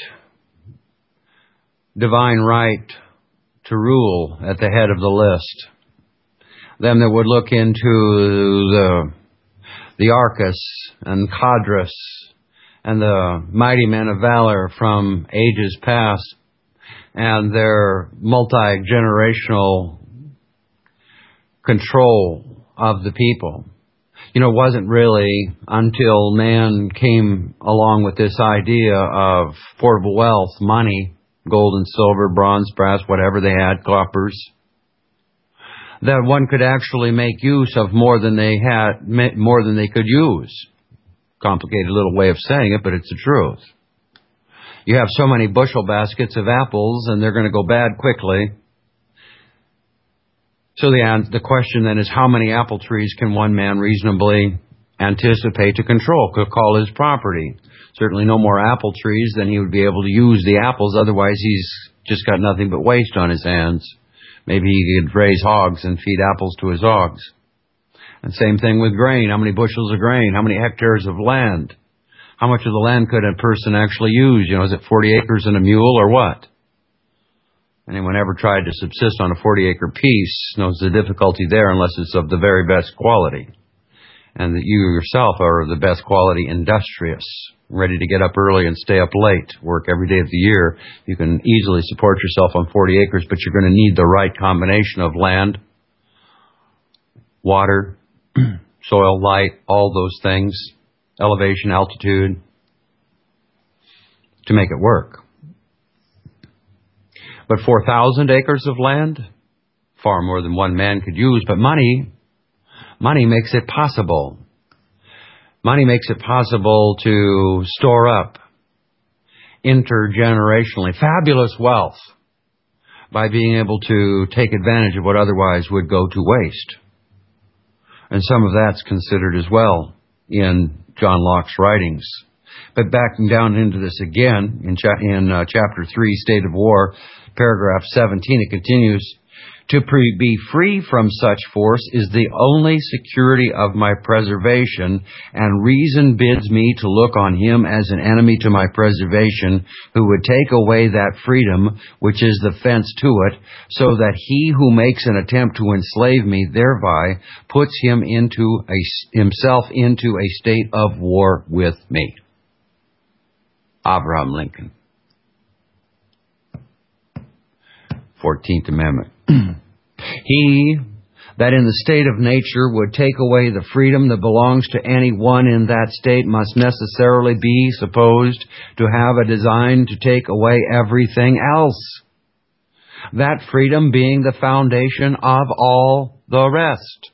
divine right to rule at the head of the list, them that would look into the the Arcus and Cadres and the mighty men of valor from ages past and their multi-generational control of the people. You know, it wasn't really until man came along with this idea of portable wealth, money, gold and silver, bronze, brass, whatever they had, coppers, that one could actually make use of more than they had, more than they could use. Complicated little way of saying it, but it's the truth. You have so many bushel baskets of apples, and they're going to go bad quickly. So the, the question then is, how many apple trees can one man reasonably anticipate to control, could call his property? Certainly no more apple trees than he would be able to use the apples. Otherwise, he's just got nothing but waste on his hands. Maybe he could raise hogs and feed apples to his hogs. And same thing with grain. How many bushels of grain? How many hectares of land? How much of the land could a person actually use? You know, is it forty acres and a mule or what? Anyone ever tried to subsist on a forty acre piece knows the difficulty there unless it's of the very best quality. And that you yourself are the best quality industrious, ready to get up early and stay up late, work every day of the year. You can easily support yourself on forty acres, but you're going to need the right combination of land, water, soil, light, all those things, elevation, altitude, to make it work. But four thousand acres of land, far more than one man could use. But money, money makes it possible. Money makes it possible to store up intergenerationally fabulous wealth by being able to take advantage of what otherwise would go to waste. And some of that's considered as well in John Locke's writings. But backing down into this again, in, cha- in uh, Chapter three, State of War, paragraph seventeen, it continues, to pre- be free from such force is the only security of my preservation, and reason bids me to look on him as an enemy to my preservation, who would take away that freedom which is the fence to it, so that he who makes an attempt to enslave me thereby puts him into a, himself into a state of war with me. Abraham Lincoln. fourteenth Amendment. He that in the state of nature would take away the freedom that belongs to any one in that state must necessarily be supposed to have a design to take away everything else. That freedom being the foundation of all the rest.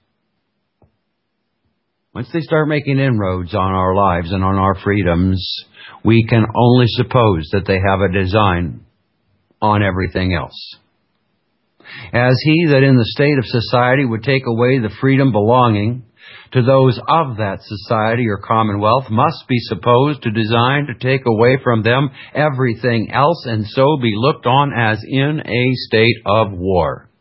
Once they start making inroads on our lives and on our freedoms, we can only suppose that they have a design on everything else. As he that in the state of society would take away the freedom belonging to those of that society or commonwealth must be supposed to design to take away from them everything else, and so be looked on as in a state of war.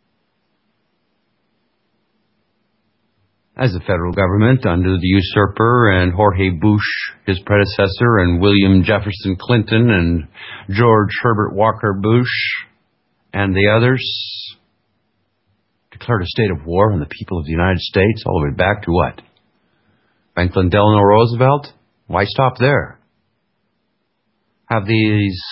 As the federal government, under the usurper and Jorge Bush, his predecessor, and William Jefferson Clinton and George Herbert Walker Bush, and the others, declared a state of war on the people of the United States all the way back to what? Franklin Delano Roosevelt? Why stop there? Have these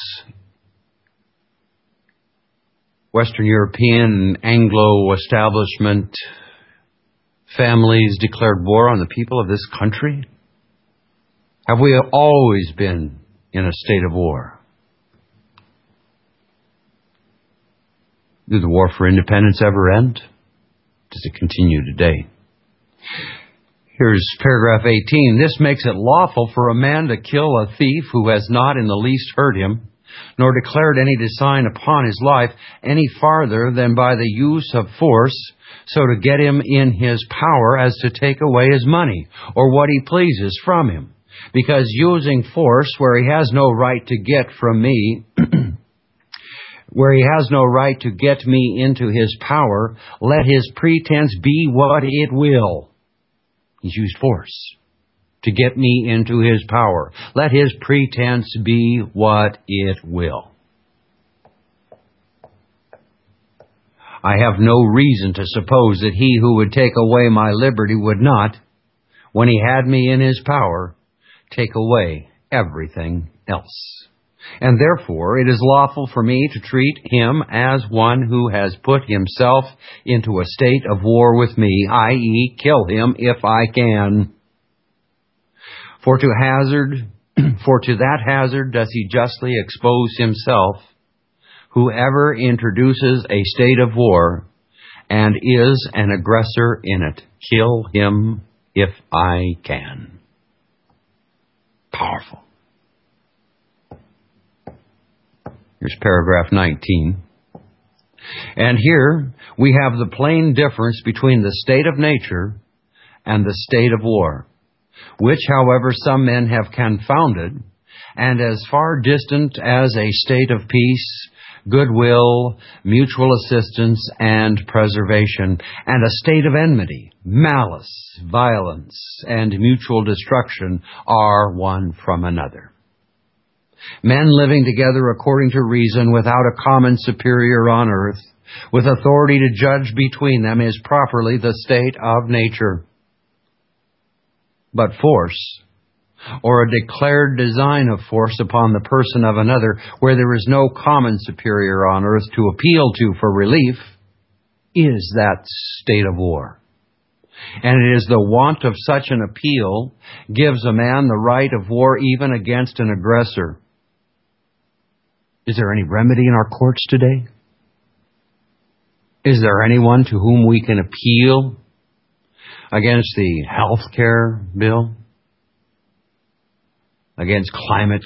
Western European Anglo establishment families declared war on the people of this country? Have we always been in a state of war? Did the war for independence ever end? Does it continue today? Here's paragraph eighteen. This makes it lawful for a man to kill a thief who has not in the least hurt him, nor declared any design upon his life any farther than by the use of force, so to get him in his power as to take away his money, or what he pleases from him. Because using force where he has no right to get from me, where he has no right to get me into his power, let his pretense be what it will. He's used force to get me into his power. Let his pretense be what it will. I have no reason to suppose that he who would take away my liberty would not, when he had me in his power, take away everything else. And therefore it is lawful for me to treat him as one who has put himself into a state of war with me, that is, kill him if I can. For to hazard, for to that hazard does he justly expose himself, whoever introduces a state of war and is an aggressor in it. Kill him if I can. Powerful. Here's paragraph nineteen. And here we have the plain difference between the state of nature and the state of war, which, however, some men have confounded, and as far distant as a state of peace, goodwill, mutual assistance, and preservation, and a state of enmity, malice, violence, and mutual destruction are one from another. Men living together according to reason, without a common superior on earth, with authority to judge between them, is properly the state of nature. But force, or a declared design of force upon the person of another, where there is no common superior on earth to appeal to for relief, is that state of war. And it is the want of such an appeal gives a man the right of war even against an aggressor. Is there any remedy in our courts today? Is there anyone to whom we can appeal against the health care bill? Against climate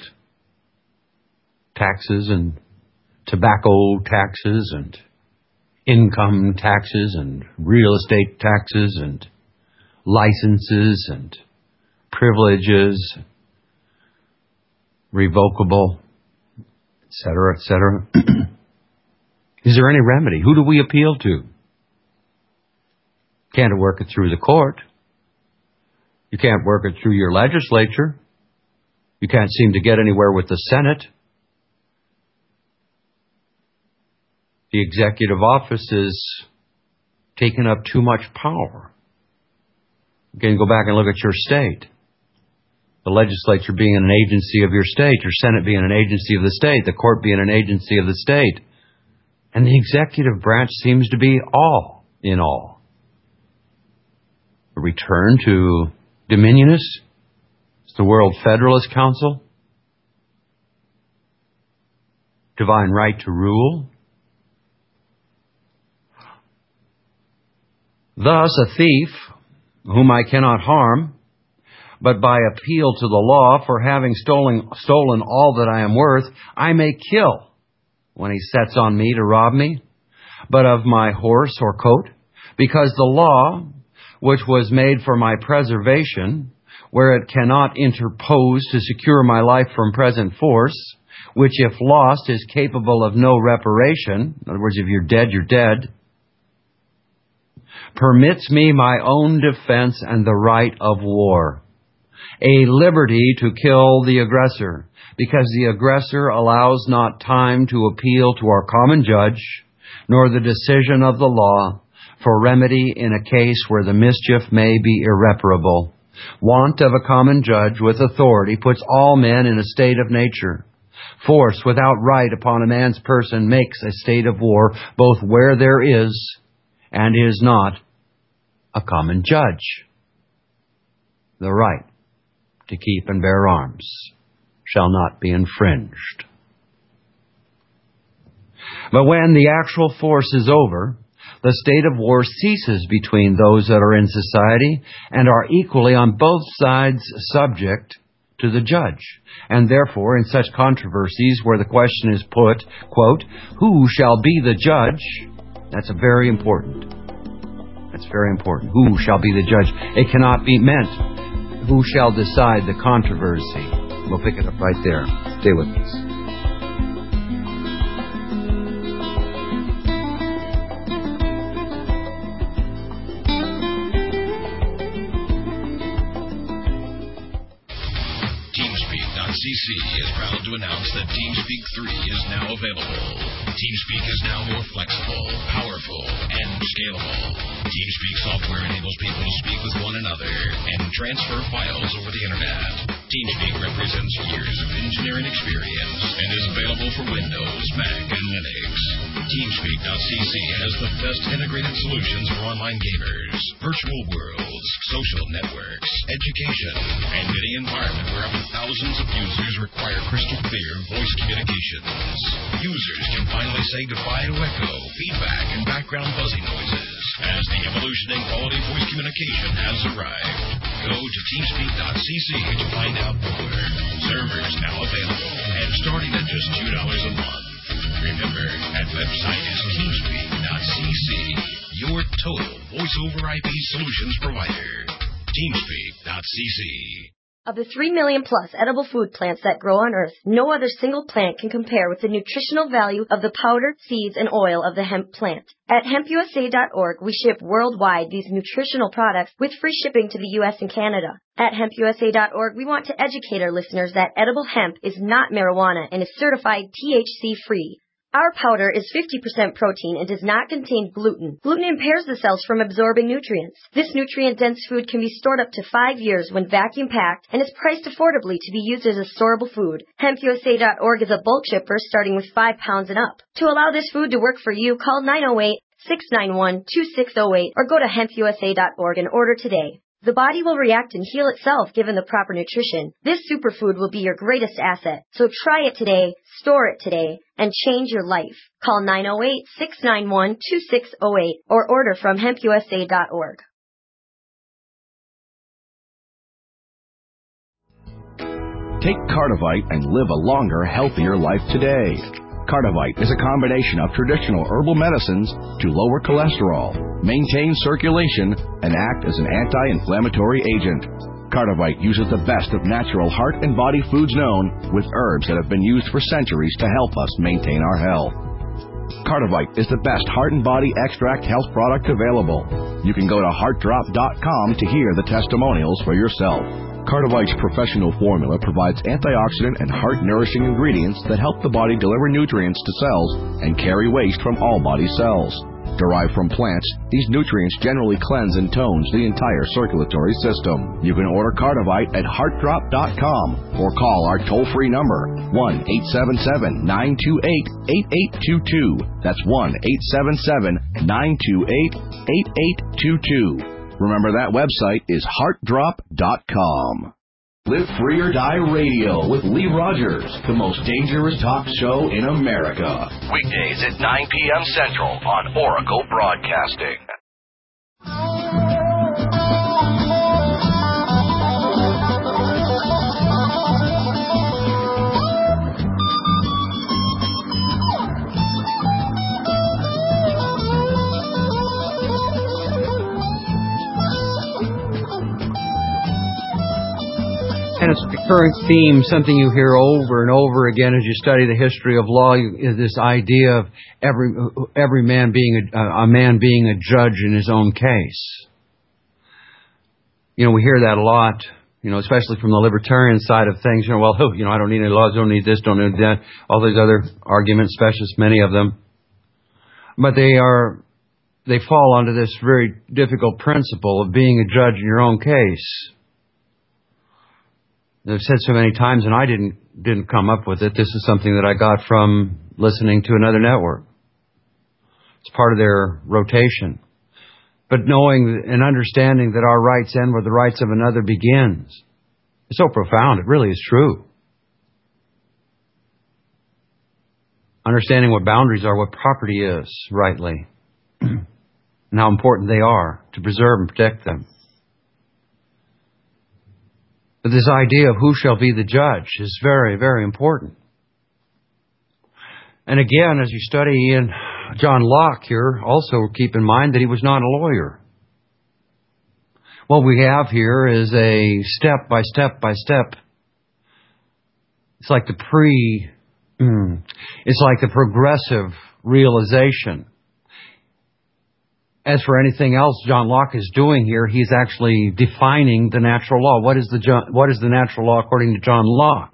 taxes and tobacco taxes and income taxes and real estate taxes and licenses and privileges, revocable, et cetera, et cetera. Is there any remedy? Who do we appeal to? Can't work it through the court. You can't work it through your legislature. You can't seem to get anywhere with the Senate. The executive office is taking up too much power. You can go back and look at your state. The legislature being an agency of your state, your Senate being an agency of the state, the court being an agency of the state. And the executive branch seems to be all in all. A return to dominionists? The World Federalist Council, divine right to rule. Thus, a thief, whom I cannot harm, but by appeal to the law for having stolen, stolen all that I am worth, I may kill when he sets on me to rob me, but of my horse or coat, because the law, which was made for my preservation, where it cannot interpose to secure my life from present force, which if lost is capable of no reparation, in other words, if you're dead, you're dead, permits me my own defense and the right of war, a liberty to kill the aggressor, because the aggressor allows not time to appeal to our common judge, nor the decision of the law, for remedy in a case where the mischief may be irreparable. Want of a common judge with authority puts all men in a state of nature. Force without right upon a man's person makes a state of war, both where there is and is not a common judge. The right to keep and bear arms shall not be infringed. But when the actual force is over, the state of war ceases between those that are in society and are equally on both sides subject to the judge. And therefore, in such controversies where the question is put, quote, who shall be the judge? That's a very important. That's very important. Who shall be the judge? It cannot be meant, who shall decide the controversy? We'll pick it up right there. Stay with us. C C is proud to announce that TeamSpeak three is now available. TeamSpeak is now more flexible, powerful, and scalable. TeamSpeak software enables people to speak with one another and transfer files over the internet. TeamSpeak represents years of engineering experience and is available for Windows, Mac, and Linux. TeamSpeak dot C C has the best integrated solutions for online gamers, virtual worlds, social networks, education, and any environment where up to thousands of users require crystal clear voice communications. Users can finally say goodbye to echo, feedback, and background buzzing noises as the evolution in quality voice communication has arrived. Go to TeamSpeak dot C C to find out more. Servers now available and starting at just two dollars a month. Remember, that website is TeamSpeak dot C C, your total voice over I P solutions provider. TeamSpeak dot C C. Of the three million plus edible food plants that grow on Earth, no other single plant can compare with the nutritional value of the powder, seeds, and oil of the hemp plant. At hemp U S A dot org, we ship worldwide these nutritional products with free shipping to the U S and Canada. At hemp U S A dot org, we want to educate our listeners that edible hemp is not marijuana and is certified T H C-free. Our powder is fifty percent protein and does not contain gluten. Gluten impairs the cells from absorbing nutrients. This nutrient-dense food can be stored up to five years when vacuum-packed and is priced affordably to be used as a storable food. hemp U S A dot org is a bulk shipper starting with five pounds and up. To allow this food to work for you, call nine oh eight, six nine one, two six oh eight or go to hemp U S A dot org and order today. The body will react and heal itself given the proper nutrition. This superfood will be your greatest asset. So try it today, store it today, and change your life. Call nine oh eight, six nine one, two six oh eight or order from hemp U S A dot org. Take Cardivite and live a longer, healthier life today. Cardivite is a combination of traditional herbal medicines to lower cholesterol, maintain circulation, and act as an anti-inflammatory agent. Cardivite uses the best of natural heart and body foods known, with herbs that have been used for centuries to help us maintain our health. Cardivite is the best heart and body extract health product available. You can go to heart drop dot com to hear the testimonials for yourself. Cardivite's professional formula provides antioxidant and heart-nourishing ingredients that help the body deliver nutrients to cells and carry waste from all body cells. Derived from plants, these nutrients generally cleanse and tones the entire circulatory system. You can order Cardivite at heart drop dot com or call our toll-free number, one eight seven seven, nine two eight, eight eight two two. That's one eight seven seven, nine two eight, eight eight two two. Remember, that website is heart drop dot com. Live Free or Die Radio with Lee Rogers, the most dangerous talk show in America. Weekdays at nine p.m. Central on Oracle Broadcasting. And it's a recurring theme, something you hear over and over again as you study the history of law, is this idea of every every man being a, a man being a judge in his own case. You know, we hear that a lot, you know, especially from the libertarian side of things. You know, well, you know, I don't need any laws, don't need this, don't need that, all these other arguments, specialists, many of them. But they are, they fall onto this very difficult principle of being a judge in your own case. I've said so many times, and I didn't didn't come up with it. This is something that I got from listening to another network. It's part of their rotation. But knowing and understanding that our rights end where the rights of another begins. It's so profound. It really is true. understanding what boundaries are, what property is, rightly, and how important they are to preserve and protect them. But this idea of who shall be the judge is very, very important. And again, as you study in John Locke here, also keep in mind that he was not a lawyer. What we have here is a step by step by step. It's like the pre, it's like the progressive realization. As for anything else John Locke is doing here, he's actually defining the natural law. What is the what is the natural law according to John Locke?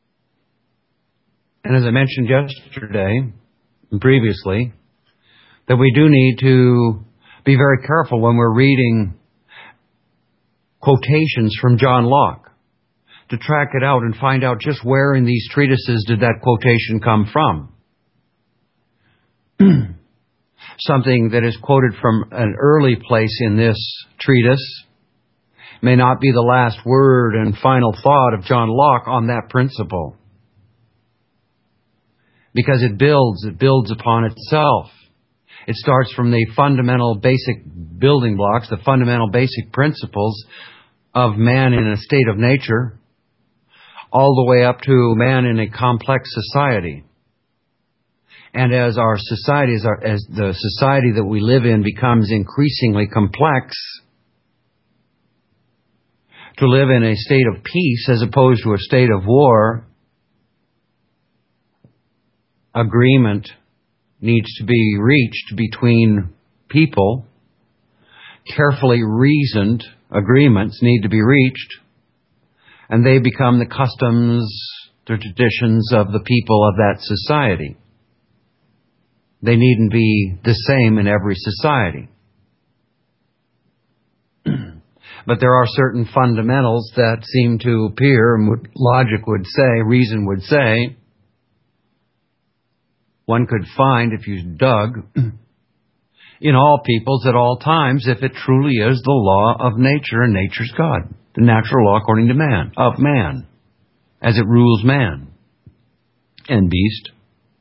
And as I mentioned yesterday and previously, that we do need to be very careful when we're reading quotations from John Locke, to track it out and find out just where in these treatises did that quotation come from. Something that is quoted from an early place in this treatise may not be the last word and final thought of John Locke on that principle. Because it builds, it builds upon itself. It starts from the fundamental basic building blocks, the fundamental basic principles of man in a state of nature, all the way up to man in a complex society. And as our society, as, our, as the society that we live in becomes increasingly complex, to live in a state of peace as opposed to a state of war, agreement needs to be reached between people. Carefully reasoned agreements need to be reached, and they become the customs, the traditions of the people of that society. They needn't be the same in every society. But there are certain fundamentals that seem to appear, and what logic would say, reason would say, one could find if you dug in all peoples at all times, if it truly is the law of nature, and nature's God, the natural law according to man, of man, as it rules man and beast.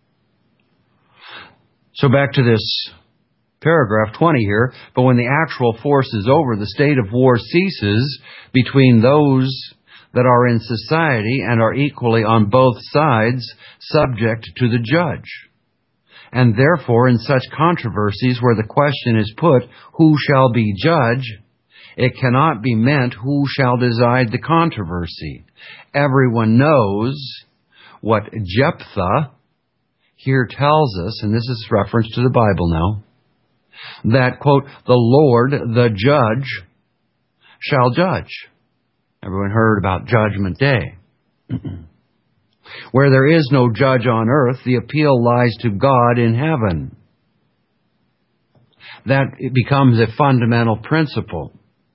So back to this paragraph twenty here, but when the actual force is over, the state of war ceases between those that are in society and are equally on both sides subject to the judge. And therefore, in such controversies where the question is put, who shall be judge, it cannot be meant who shall decide the controversy. Everyone knows what Jephthah here tells us, and this is reference to the Bible now, that, quote, the Lord, the judge, shall judge. Everyone heard about Judgment Day. Where there is no judge on earth, the appeal lies to God in heaven. That it becomes a fundamental principle.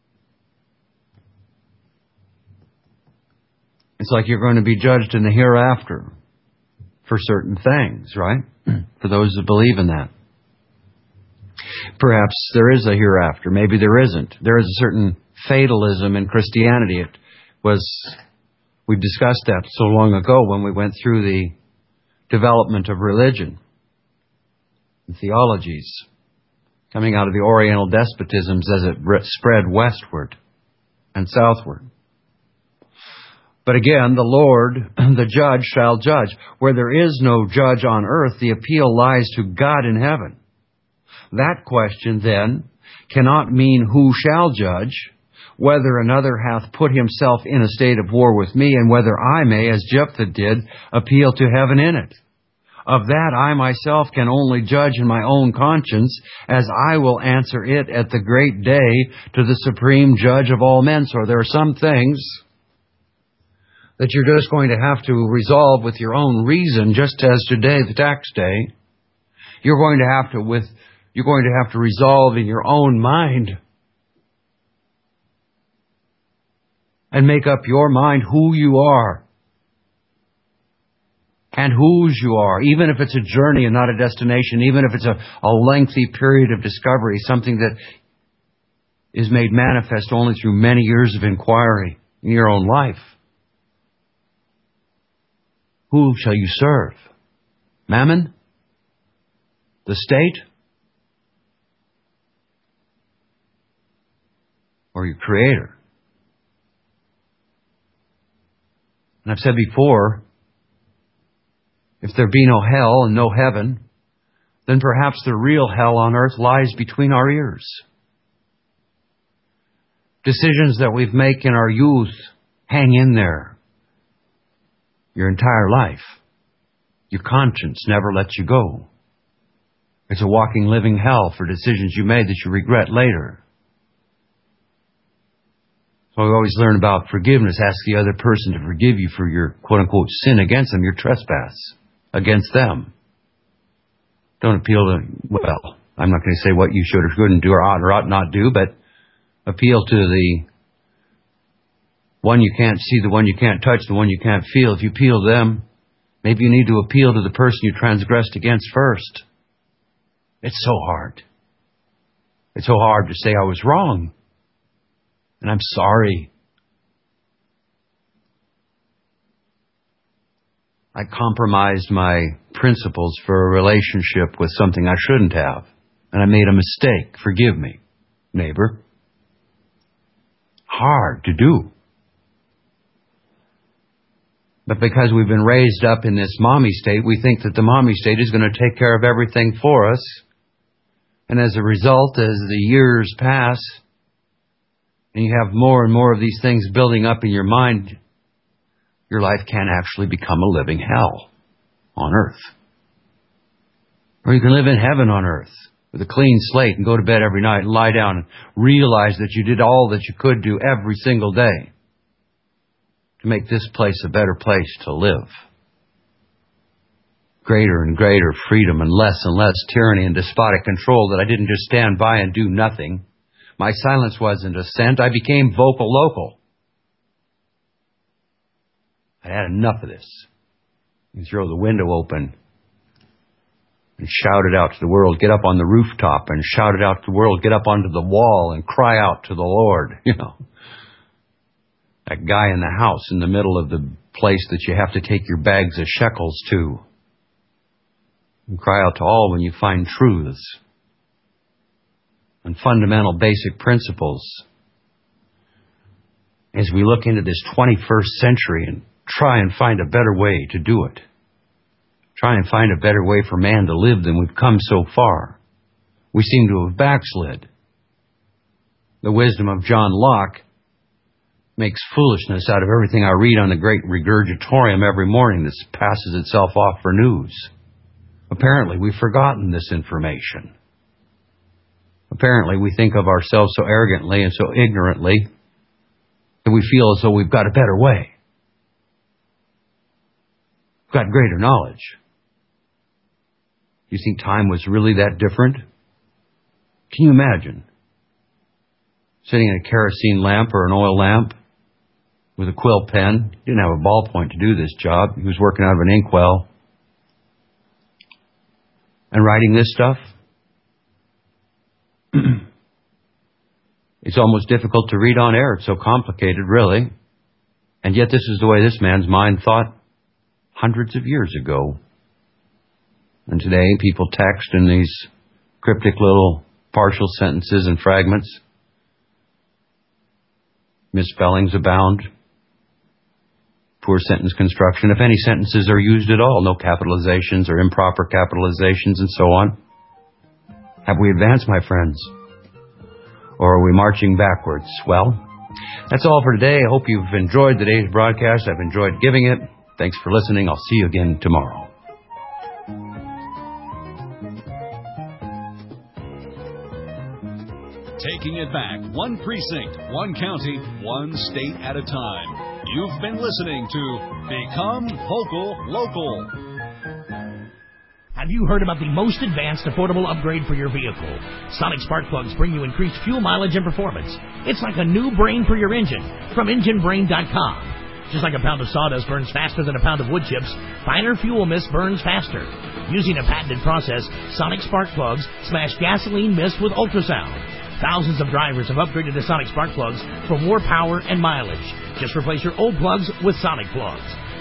It's like you're going to be judged in the hereafter for certain things, right? For those who believe in that. Perhaps there is a hereafter. Maybe there isn't. There is a certain fatalism in Christianity. It was... We discussed that so long ago when we went through the development of religion and theologies coming out of the Oriental despotisms as it spread westward and southward. But again, the Lord, the judge, shall judge. Where there is no judge on earth, the appeal lies to God in heaven. That question, then, cannot mean who shall judge, whether another hath put himself in a state of war with me, and whether I may, as Jephthah did, appeal to heaven in it. Of that I myself can only judge in my own conscience, as I will answer it at the great day to the supreme judge of all men. So there are some things that you're just going to have to resolve with your own reason, just as today, the tax day, you're going to have to with you're going to have to resolve in your own mind and make up your mind who you are and whose you are, even if it's a journey and not a destination, even if it's a, a lengthy period of discovery, something that is made manifest only through many years of inquiry in your own life. Who shall you serve? Mammon The state? Or your Creator? And I've said before, if there be no hell and no heaven, then perhaps the real hell on earth lies between our ears. Decisions that we make in our youth hang in there your entire life. Your conscience never lets you go. It's a walking, living hell for decisions you made that you regret later. So we always learn about forgiveness. Ask the other person to forgive you for your quote-unquote sin against them, your trespass against them. Don't appeal to, well, I'm not going to say what you should or shouldn't do or ought or ought not do, but appeal to the one you can't see, the one you can't touch, the one you can't feel. If you appeal to them, maybe you need to appeal to the person you transgressed against first. It's so hard. It's so hard to say I was wrong. And I'm sorry. I compromised my principles for a relationship with something I shouldn't have. And I made a mistake. Forgive me, neighbor. Hard to do. But because we've been raised up in this mommy state, we think that the mommy state is going to take care of everything for us. And as a result, as the years pass, and you have more and more of these things building up in your mind, your life can actually become a living hell on earth. Or you can live in heaven on earth with a clean slate and go to bed every night and lie down and realize that you did all that you could do every single day to make this place a better place to live. Greater and greater freedom and less and less tyranny and despotic control, that I didn't just stand by and do nothing. My silence wasn't assent. I became vocal local. I had enough of this. You throw the window open and shout it out to the world. Get up on the rooftop and shout it out to the world. Get up onto the wall and cry out to the Lord. You know, that guy in the house in the middle of the place that you have to take your bags of shekels to. And cry out to all when you find truths and fundamental basic principles. As we look into this twenty-first century and try and find a better way to do it. Try and find a better way for man to live than we've come so far. We seem to have backslid. The wisdom of John Locke makes foolishness out of everything I read on the great regurgitorium every morning that passes itself off for news. Apparently, we've forgotten this information. Apparently, we think of ourselves so arrogantly and so ignorantly that we feel as though we've got a better way. We've got greater knowledge. Do you think time was really that different? Can you imagine sitting in a kerosene lamp or an oil lamp with a quill pen? He didn't have a ballpoint to do this job. He was working out of an inkwell. And writing this stuff? It's almost difficult to read on air. It's so complicated, really. And yet this is the way this man's mind thought hundreds of years ago. And today people text in these cryptic little partial sentences and fragments. Misspellings abound. Poor sentence construction, if any sentences are used at all. No capitalizations or improper capitalizations and so on. Have we advanced, my friends? Or are we marching backwards? Well, that's all for today. I hope you've enjoyed today's broadcast. I've enjoyed giving it. Thanks for listening. I'll see you again tomorrow. Taking it back, one precinct, one county, one state at a time. You've been listening to Become Vocal Local. Have you heard about the most advanced affordable upgrade for your vehicle? Sonic Spark Plugs bring you increased fuel mileage and performance. It's like a new brain for your engine from engine brain dot com. Just like a pound of sawdust burns faster than a pound of wood chips, finer fuel mist burns faster. Using a patented process, Sonic Spark Plugs smash gasoline mist with ultrasound. Thousands of drivers have upgraded to Sonic Spark Plugs for more power and mileage. Just replace your old plugs with Sonic Plugs.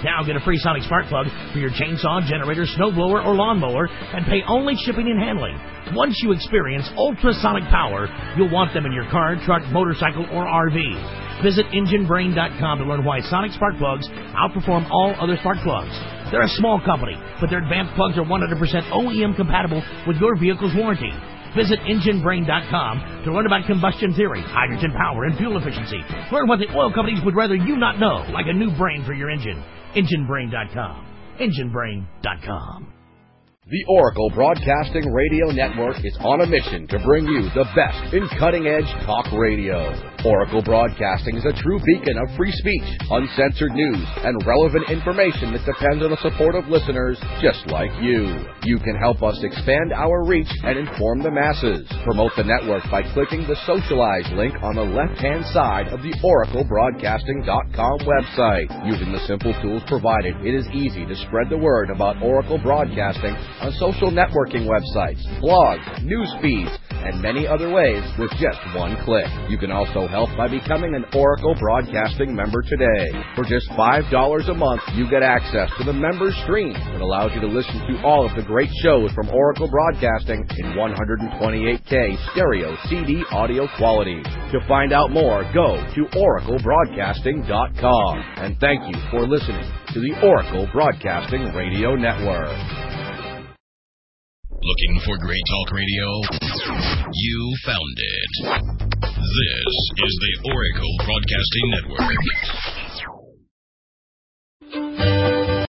Now get a free Sonic spark plug for your chainsaw, generator, snowblower, or lawnmower and pay only shipping and handling. Once you experience ultrasonic power, you'll want them in your car, truck, motorcycle, or R V. Visit engine brain dot com to learn why Sonic spark plugs outperform all other spark plugs. They're a small company, but their advanced plugs are one hundred percent O E M compatible with your vehicle's warranty. Visit engine brain dot com to learn about combustion theory, hydrogen power, and fuel efficiency. Learn what the oil companies would rather you not know, like a new brain for your engine. engine brain dot com. engine brain dot com. The Oracle Broadcasting Radio Network is on a mission to bring you the best in cutting-edge talk radio. Oracle Broadcasting is a true beacon of free speech, uncensored news, and relevant information that depends on the support of listeners just like you. You can help us expand our reach and inform the masses. Promote the network by clicking the Socialize link on the left-hand side of the oracle broadcasting dot com website. Using the simple tools provided, it is easy to spread the word about Oracle Broadcasting on social networking websites, blogs, news feeds, and many other ways with just one click. You can also help by becoming an Oracle Broadcasting member today. For just five dollars a month, you get access to the member stream that allows you to listen to all of the great shows from Oracle Broadcasting in one twenty-eight K stereo C D audio quality. To find out more, go to oracle broadcasting dot com. And thank you for listening to the Oracle Broadcasting Radio Network. Looking for great talk radio? You found it. This is the Oracle Broadcasting Network.